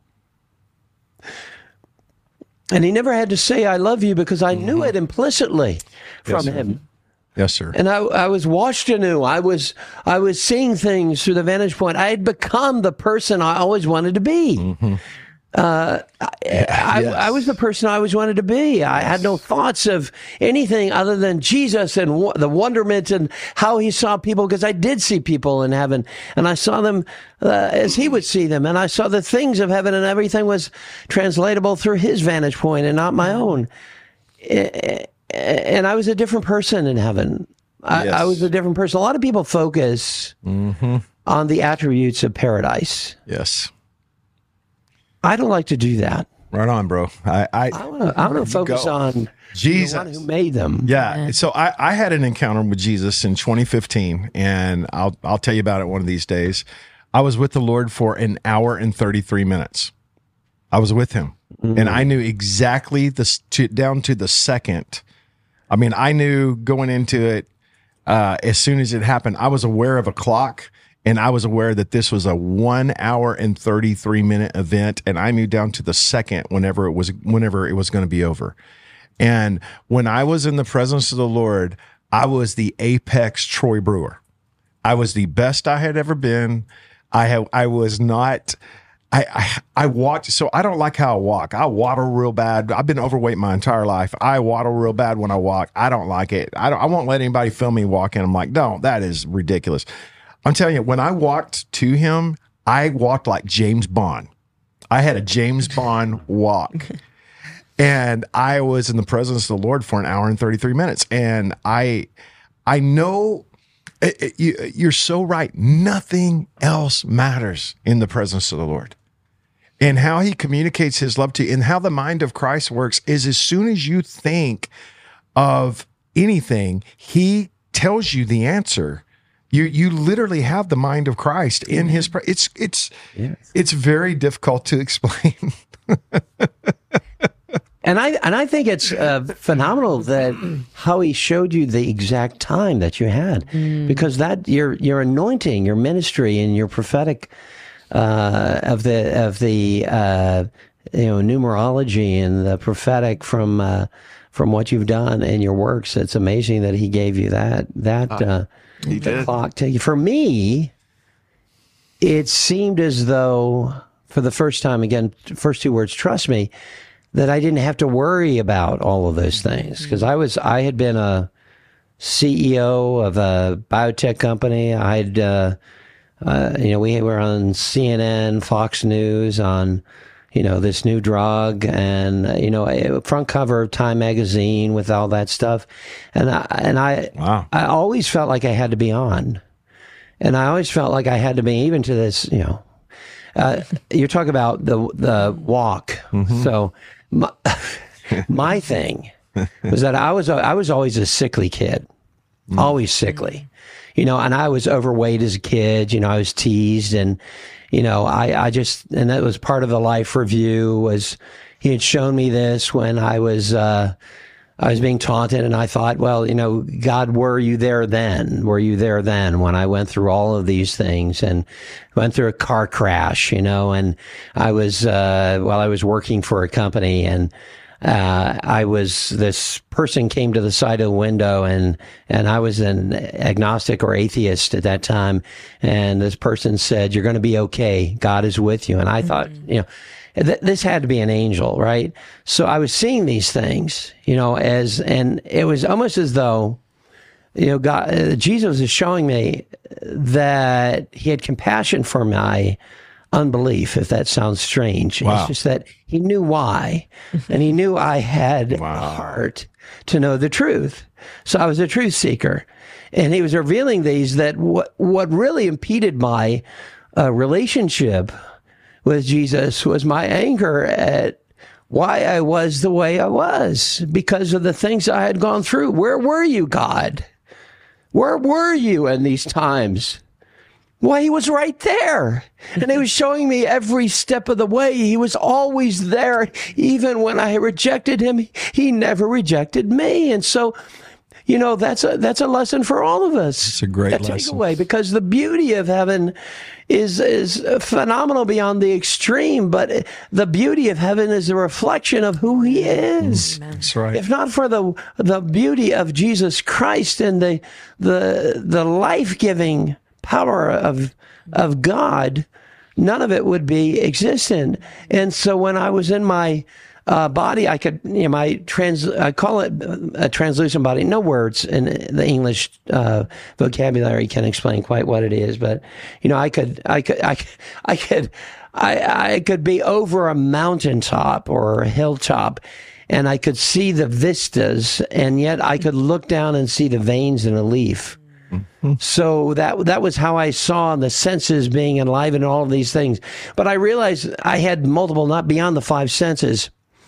and he never had to say I love you because I knew it implicitly from Yes, him. Yes, sir. And I, I was washed anew. I was, I was seeing things through the vantage point. I had become the person I always wanted to be. Mm-hmm. Uh, I, yes. I, I was the person I always wanted to be. I yes. had no thoughts of anything other than Jesus and w- the wonderment and how he saw people, because I did see people in heaven and I saw them uh, as he would see them. And I saw the things of heaven and everything was translatable through his vantage point and not my own. It, And I was a different person in heaven. I, yes. I was a different person. A lot of people focus mm-hmm. on the attributes of paradise. Yes. I don't like to do that. Right on, bro. I I, I want to focus go. on Jesus, the one who made them. Yeah. So I, I had an encounter with Jesus in twenty fifteen, and I'll I'll tell you about it one of these days. I was with the Lord for an hour and thirty-three minutes. I was with him, mm-hmm. and I knew exactly the to, down to the second. I mean, I knew going into it, uh, as soon as it happened, I was aware of a clock and I was aware that this was a one hour and thirty-three minute event. And I knew down to the second whenever it was, whenever it was going to be over. And when I was in the presence of the Lord, I was the apex Troy Brewer. I was the best I had ever been. I have, I was not, I, I, I walked, so I don't like how I walk. I waddle real bad. I've been overweight my entire life. I waddle real bad when I walk. I don't like it. I don't, I won't let anybody film me walking. I'm like, no, that is ridiculous. I'm telling you, when I walked to him, I walked like James Bond. I had a James Bond walk. And I was in the presence of the Lord for an hour and thirty-three minutes. And I, I know it, it, you, you're so right. Nothing else matters in the presence of the Lord. And how he communicates his love to you and how the mind of Christ works is as soon as you think of anything, he tells you the answer You you literally have the mind of Christ in His. Pre- it's it's yes. it's very difficult to explain. And I and I think it's uh, phenomenal that how He showed you the exact time that you had, mm. because that your your anointing, your ministry, and your prophetic uh, of the of the uh, you know numerology and the prophetic from uh, from what you've done and your works. It's amazing that He gave you that that uh, he did. clock. To, for me, it seemed as though for the first time, again, first two words, trust me, that I didn't have to worry about all of those things, because I was I had been a C E O of a biotech company. I'd uh, uh, you know we were on C N N, Fox News on you know this new drug, and uh, you know front cover of Time magazine with all that stuff, and I, and I wow. I always felt like I had to be on, and I always felt like I had to be even to this you know. Uh, you're talking about the the walk, mm-hmm. so. My, my thing was that I was I was always a sickly kid, mm. always sickly, you know, and I was overweight as a kid. You know, I was teased, and you know, I I just and that was part of the life review. Was he had shown me this when I was uh, I was being taunted, and I thought, well, you know, God, were you there then? Were you there then when I went through all of these things and went through a car crash, you know, and I was, uh, while I was working for a company, and, uh, I was, this person came to the side of the window, and, and I was an agnostic or atheist at that time. And this person said, you're going to be okay. God is with you. And I mm-hmm. thought, you know, th- this had to be an angel, right? So I was seeing these things, you know, as, and it was almost as though, you know, God, uh, Jesus is showing me that He had compassion for my unbelief, if that sounds strange. Wow. It's just that He knew why, and He knew I had wow. a heart to know the truth. So I was a truth seeker, and He was revealing these, that what, what really impeded my uh, relationship with Jesus was my anger at why I was the way I was, because of the things I had gone through. Where were you, God? Where were you in these times? Why, He was right there. And He was showing me every step of the way. He was always there. Even when I rejected Him, He never rejected me. And so, you know, that's a, that's a lesson for all of us. It's a great a lesson. Takeaway, because the beauty of heaven is, is phenomenal beyond the extreme, but the beauty of heaven is a reflection of who He is. Amen. That's right. If not for the, the beauty of Jesus Christ and the, the, the life-giving power of, of God, none of it would be existent. And so when I was in my uh, body, I could, you know, my trans, I call it a translucent body. No words in the English uh, vocabulary can explain quite what it is, but you know, I could, I could, I, I could, I, I could be over a mountaintop or a hilltop, and I could see the vistas, and yet I could look down and see the veins in a leaf. Mm-hmm. So that that was how I saw the senses being enlivened and all of these things. But I realized I had multiple, not beyond the five senses.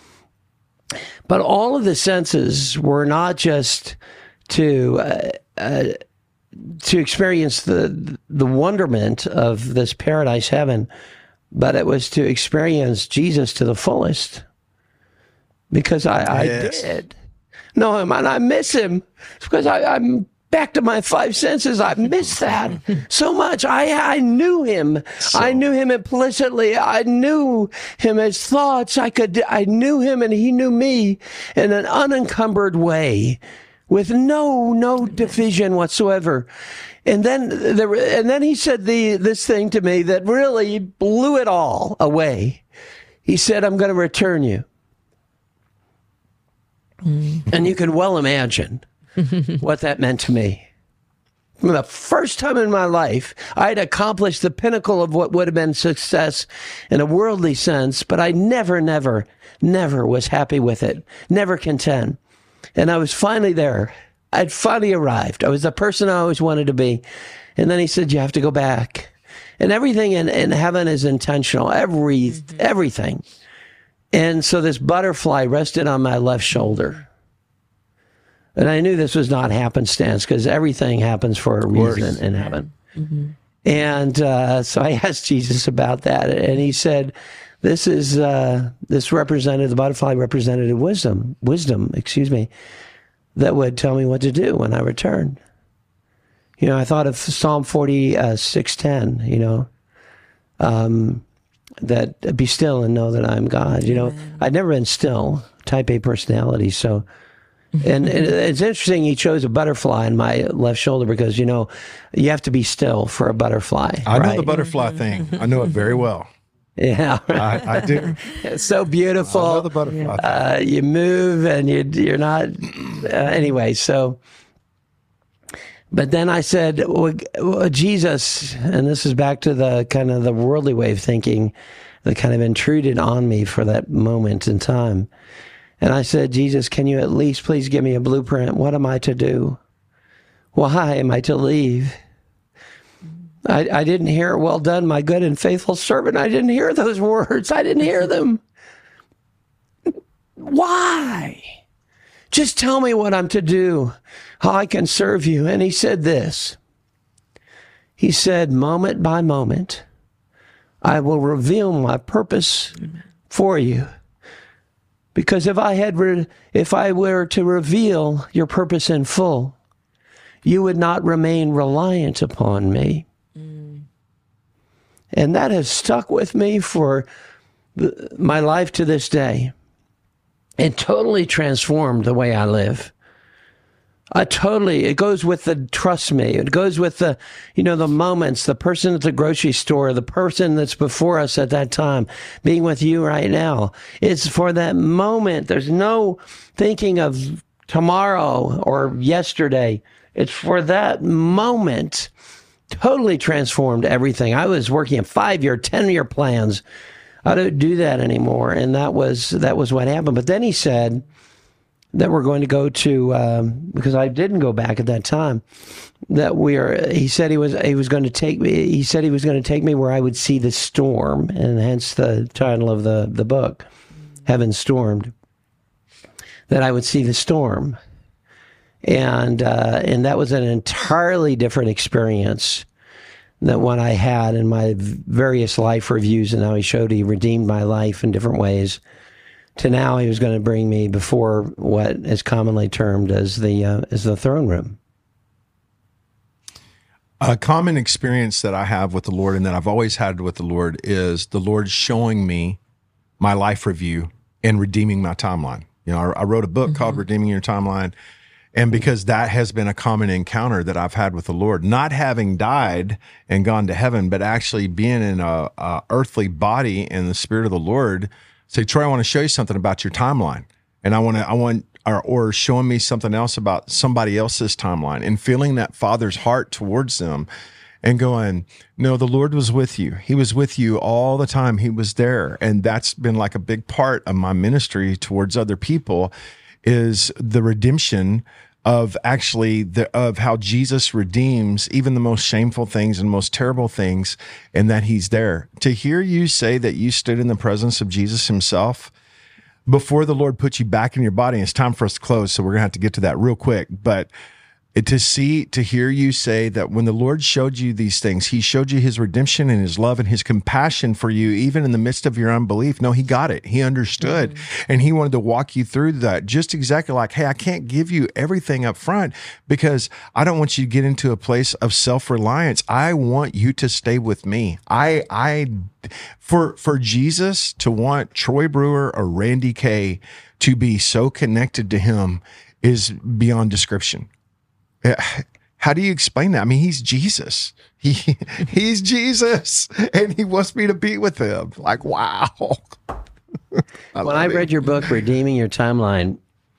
But all of the senses were not just to uh, uh, to experience the the wonderment of this paradise heaven, but it was to experience Jesus to the fullest. Because I, yes. I did know Him, and I miss Him. It's because I, I'm back to my five senses. I miss that so much. I I knew Him. So. I knew Him implicitly. I knew Him as thoughts. I could. I knew Him, and He knew me in an unencumbered way, with no no division whatsoever. And then there, and then He said the this thing to me that really blew it all away. He said, "I'm going to return you." And you can well imagine what that meant to me. For the first time in my life, I had accomplished the pinnacle of what would have been success in a worldly sense, but I never, never, never was happy with it, never content. And I was finally there. I'd finally arrived. I was the person I always wanted to be. And then He said, you have to go back. And everything in, in heaven is intentional, every mm-hmm. everything. And so this butterfly rested on my left shoulder. And I knew this was not happenstance because everything happens for a reason in heaven. Mm-hmm. And uh, so I asked Jesus about that, and he said, "This is uh, this represented the butterfly represented wisdom, wisdom, excuse me, that would tell me what to do when I returned." You know, I thought of Psalm forty-six ten. You know, um, that be still and know that I'm God. You know, Amen. I'd never been still, type A personality, so. And, and it's interesting he chose a butterfly in my left shoulder because, you know, you have to be still for a butterfly. I right? know the butterfly thing. I know it very well. Yeah. I, I do. It's so beautiful. I know the butterfly uh, you move and you, you're not, uh, anyway, so. But then I said, well, well, Jesus, and this is back to the kind of the worldly way of thinking that kind of intruded on me for that moment in time. And I said, Jesus, can you at least please give me a blueprint? What am I to do? Why am I to leave? I, I didn't hear, well done, my good and faithful servant. I didn't hear those words. I didn't hear them. Why? Just tell me what I'm to do, how I can serve you. And he said this. He said, moment by moment, I will reveal my purpose for you. Because if I had, re- if I were to reveal your purpose in full, you would not remain reliant upon me. Mm. And that has stuck with me for the, my life to this day. It totally transformed the way I live. I totally, it goes with the, trust me, it goes with the, you know, the moments, the person at the grocery store, the person that's before us at that time, being with you right now. It's for that moment. There's no thinking of tomorrow or yesterday. It's for that moment. Totally transformed everything. I was working in five-year, ten-year plans. I don't do that anymore. And that was, that was what happened. But then he said, that we're going to go to, um, because I didn't go back at that time, that we are, he said he was, he was going to take me, he said he was going to take me where I would see the storm, and hence the title of the, the book, Heaven Stormed, that I would see the storm. And, uh, and that was an entirely different experience than what I had in my various life reviews, and how he showed he redeemed my life in different ways. To now, he was going to bring me before what is commonly termed as the uh, as the throne room. A common experience that I have with the Lord, and that I've always had with the Lord, is the Lord showing me my life review and redeeming my timeline. You know, I, I wrote a book mm-hmm. called Redeeming Your Timeline, and because that has been a common encounter that I've had with the Lord, not having died and gone to heaven, but actually being in a, a earthly body in the Spirit of the Lord. Say, Troy, I want to show you something about your timeline. And I want to, I want, or, or showing me something else about somebody else's timeline, and feeling that Father's heart towards them and going, no, the Lord was with you. He was with you all the time. He was there. And that's been like a big part of my ministry towards other people, is the redemption of actually the, of how Jesus redeems even the most shameful things and most terrible things, and that he's there. To hear you say that you stood in the presence of Jesus himself before the Lord put you back in your body. It's time for us to close, so we're gonna have to get to that real quick. But it, to see, to hear you say that when the Lord showed you these things, he showed you his redemption and his love and his compassion for you, even in the midst of your unbelief. No, he got it. He understood. Mm-hmm. And he wanted to walk you through that, just exactly like, hey, I can't give you everything up front because I don't want you to get into a place of self-reliance. I want you to stay with me. I, I, for, for Jesus to want Troy Brewer or Randy Kay to be so connected to him is beyond description. How do you explain that? I mean, he's Jesus. He he's Jesus, and he wants me to be with him. Like, wow. I when I read your book, Redeeming Your Timeline,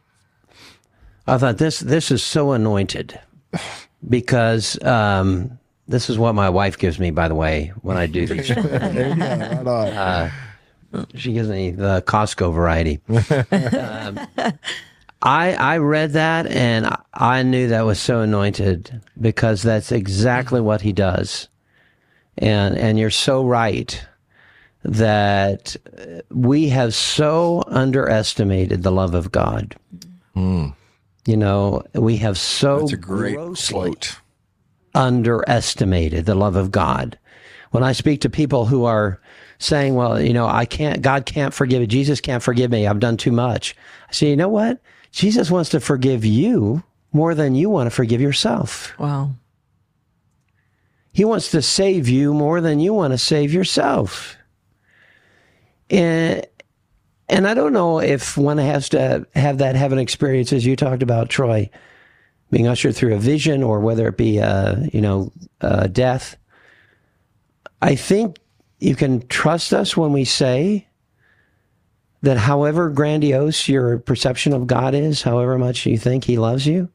I thought this this is so anointed, because um, this is what my wife gives me, by the way, when I do these. Yeah, right on. Uh, she gives me the Costco variety. um, I, I read that, and I knew that was so anointed, because that's exactly what he does. And and you're so right that we have so underestimated the love of God. Mm. You know, we have so That's a great grossly quote. underestimated the love of God. When I speak to people who are saying, well, you know, I can't, God can't forgive me. Jesus can't forgive me. I've done too much. I say, you know what? Jesus wants to forgive you more than you want to forgive yourself. Wow. He wants to save you more than you want to save yourself. And, and I don't know if one has to have that heaven experience, as you talked about, Troy, being ushered through a vision, or whether it be, uh, you know, uh, death. I think you can trust us when we say that however grandiose your perception of God is, however much you think he loves you,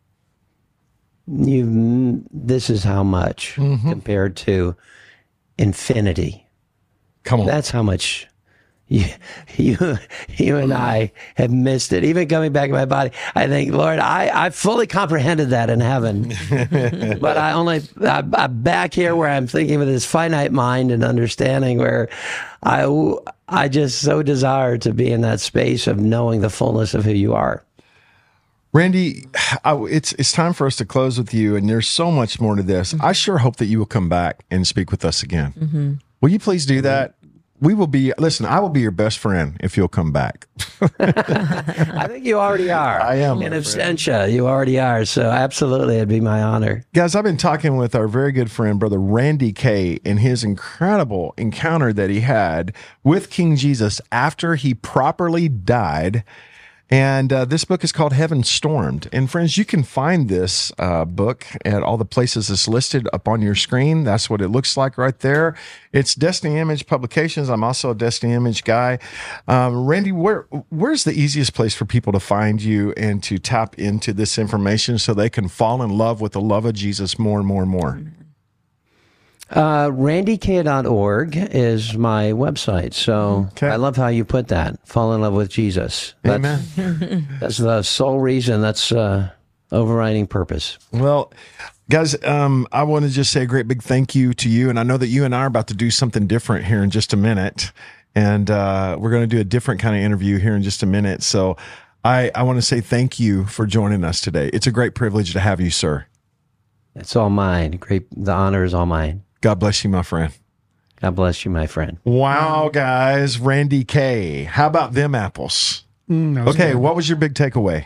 you this is how much mm-hmm. compared to infinity. Come on. That's how much you, you, you and I have missed it. Even coming back in my body, I think, Lord, I, I fully comprehended that in heaven. But I only, I, I'm back here where I'm thinking with this finite mind and understanding, where I, I just so desire to be in that space of knowing the fullness of who you are. Randy, I, it's it's time for us to close with you, and there's so much more to this. Mm-hmm. I sure hope that you will come back and speak with us again. Mm-hmm. Will you please do that? We will be, listen, I will be your best friend if you'll come back. I think you already are. I am. In absentia, you already are. So absolutely, it'd be my honor. Guys, I've been talking with our very good friend, Brother Randy Kay, and his incredible encounter that he had with King Jesus after he properly died. And uh, this book is called Heaven Stormed. And friends, you can find this uh, book at all the places it's listed up on your screen. That's what it looks like right there. It's Destiny Image Publications. I'm also a Destiny Image guy. Um, Randy, where where's the easiest place for people to find you and to tap into this information so they can fall in love with the love of Jesus more and more and more? Uh, randy k dot org is my website. So okay. I love how you put that. Fall in love with Jesus. That's, Amen. That's the sole reason. That's uh, overriding purpose. Well, guys, um, I want to just say a great big thank you to you. And I know that you and I are about to do something different here in just a minute. And uh, we're going to do a different kind of interview here in just a minute. So I, I want to say thank you for joining us today. It's a great privilege to have you, sir. It's all mine. Great. The honor is all mine. God bless you, my friend. God bless you, my friend. Wow, guys. Randy Kay. How about them apples? Mm, okay, good. What was your big takeaway?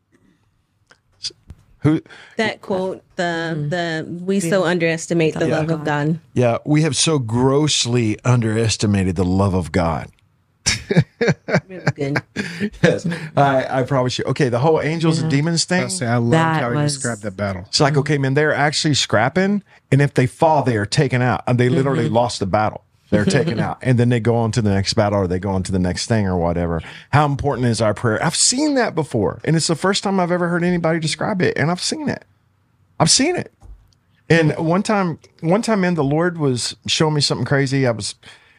Who? That quote, the the we so underestimate the yeah. love of God. Yeah, we have so grossly underestimated the love of God. Really good. Yes, I, I promise you. Okay, the whole angels yeah. and demons thing. I'll say, I loved That how he was- described that battle. It's like, okay, man, they're actually scrapping, and if they fall, they are taken out. And they literally lost the battle. They're taken out, and then they go on to the next battle, or they go on to the next thing, or whatever. How important is our prayer? I've seen that before, and it's the first time I've ever heard anybody describe it, and I've seen it. I've seen it. And one time, one time, man, the Lord was showing me something crazy. I was,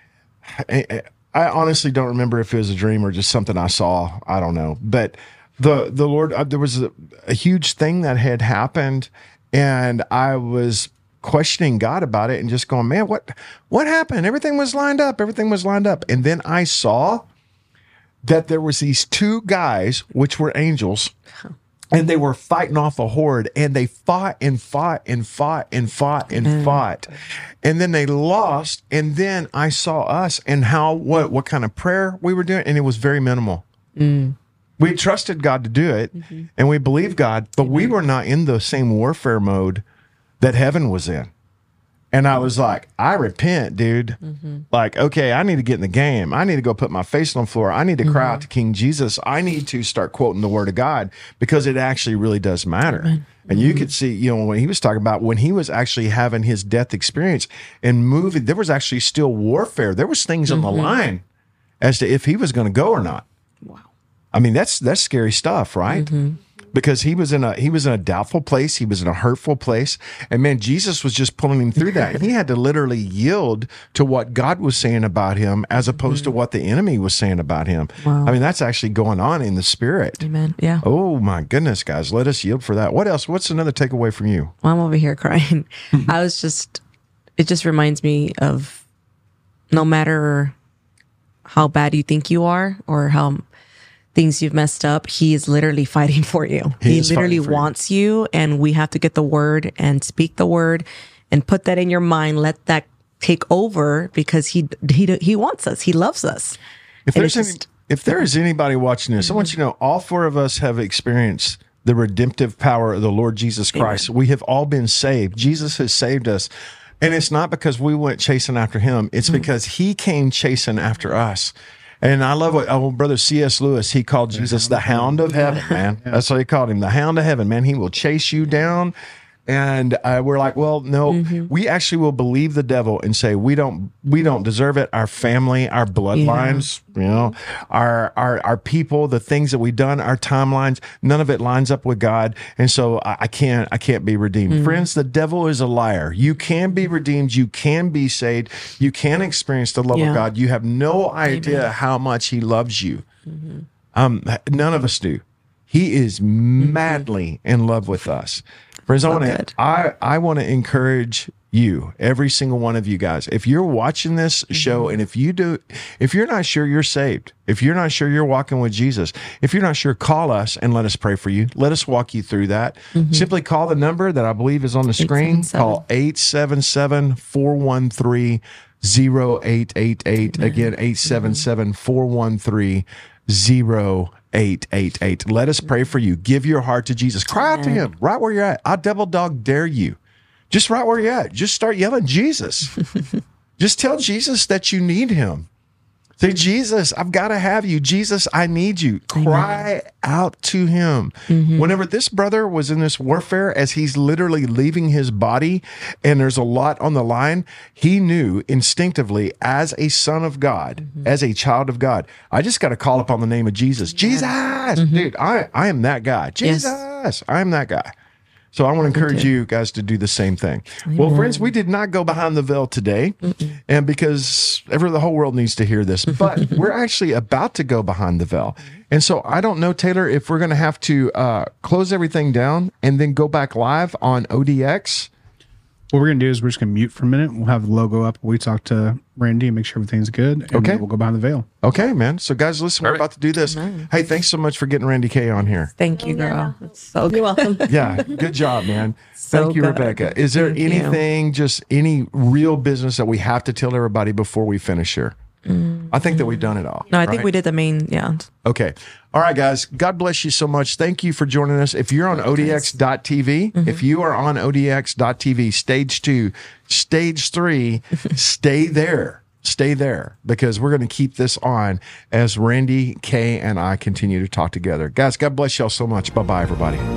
I, I honestly don't remember if it was a dream or just something I saw. I don't know, but the the Lord, uh, there was a, a huge thing that had happened, and I was questioning God about it and just going, man, what what happened? Everything was lined up. Everything was lined up. And then I saw that there was these two guys, which were angels, and they were fighting off a horde, and they fought and fought and fought and fought and mm. fought. And then they lost. And then I saw us and how, what, what kind of prayer we were doing. And it was very minimal. Mm. We trusted God to do it, mm-hmm. and we believed God, but we were not in the same warfare mode that heaven was in. And I was like, I repent, dude. Mm-hmm. Like, okay, I need to get in the game. I need to go put my face on the floor. I need to cry mm-hmm. out to King Jesus. I need to start quoting the word of God, because it actually really does matter. Mm-hmm. And you could see, you know, when he was talking about when he was actually having his death experience and moving, there was actually still warfare. There was things mm-hmm. on the line as to if he was going to go or not. Wow. I mean, that's that's scary stuff, right? Mm-hmm. Because he was in a he was in a doubtful place, he was in a hurtful place, and man, Jesus was just pulling him through that. And he had to literally yield to what God was saying about him, as opposed mm-hmm. to what the enemy was saying about him. Wow. I mean, that's actually going on in the spirit. Amen. Yeah. Oh my goodness, guys, let us yield for that. What else? What's another takeaway from you? Well, I'm over here crying. I was just, it just reminds me of, no matter how bad you think you are, or how things you've messed up, he is literally fighting for you. He He, is literally fighting for you. wants you, and we have to get the word and speak the word and put that in your mind. Let that take over, because he he he wants us. He loves us. If And there's it's any, just- if there is anybody watching this, I want you to know all four of us have experienced the redemptive power of the Lord Jesus Christ. We have all been saved. Jesus has saved us. And it's not because we went chasing after him. It's because he came chasing after us. And I love what oh, brother C S Lewis, he called Jesus the hound of heaven, man. That's what he called him, the hound of heaven, man. He will chase you down. And uh, we're like, well, no, Mm-hmm. we actually will believe the devil and say we don't, we don't deserve it. Our family, our bloodlines, you know, our our our people, the things that we've done, our timelines, none of it lines up with God, and so I, I can't, I can't be redeemed. Mm-hmm. Friends, the devil is a liar. You can be redeemed. You can be saved. You can experience the love Yeah. of God. You have no idea how much He loves you. Mm-hmm. Um, none of us do. He is madly in love with us. Friends, I So want to good. I, I want to encourage you, every single one of you guys. If you're watching this show and if you do, if you're not sure you're saved, if you're not sure you're walking with Jesus, if you're not sure, call us and let us pray for you. Let us walk you through that. Simply call the number that I believe is on the screen. Call eight seven seven, four one three, zero eight eight eight. Again, eight seven seven, four one three, zero eight eight eight. Let us pray for you. Give your heart to Jesus. Cry out to him right where you're at. I double dog dare you. Just right where you're at. Just start yelling Jesus. Just tell Jesus that you need him. Say, Jesus, I've got to have you. Jesus, I need you. Cry out to him. Whenever this brother was in this warfare, as he's literally leaving his body and there's a lot on the line, he knew instinctively, as a son of God, as a child of God, I just got to call upon the name of Jesus. Jesus, dude, I, I am that guy. Yes. Jesus, I am that guy. So I want to encourage you guys to do the same thing. Well, friends, we did not go behind the veil today, and because ever the whole world needs to hear this, but we're actually about to go behind the veil. And so I don't know, Taylor, if we're going to have to uh, close everything down and then go back live on O D X. What we're going to do is we're just going to mute for a minute. We'll have the logo up. We talk to Randy and make sure everything's good. And Okay. then we'll go behind the veil. Okay, man. So guys, listen, we're about to do this. Hey, thanks so much for getting Randy K on here. Thank you, girl. It's so You're good. welcome. Yeah, good job, man. So Thank you, good. Rebecca. Is there Thank you. anything, just any real business that we have to tell everybody before we finish here? I think that we've done it all. No, I think right? we did the main. Yeah. Okay. All right, guys. God bless you so much. Thank you for joining us. If you're on O D X dot T V, if you are on O D X dot T V, stage two, stage three, stay there. Stay there, because we're going to keep this on as Randy, Kay, and I continue to talk together. Guys, God bless y'all so much. Bye-bye, everybody.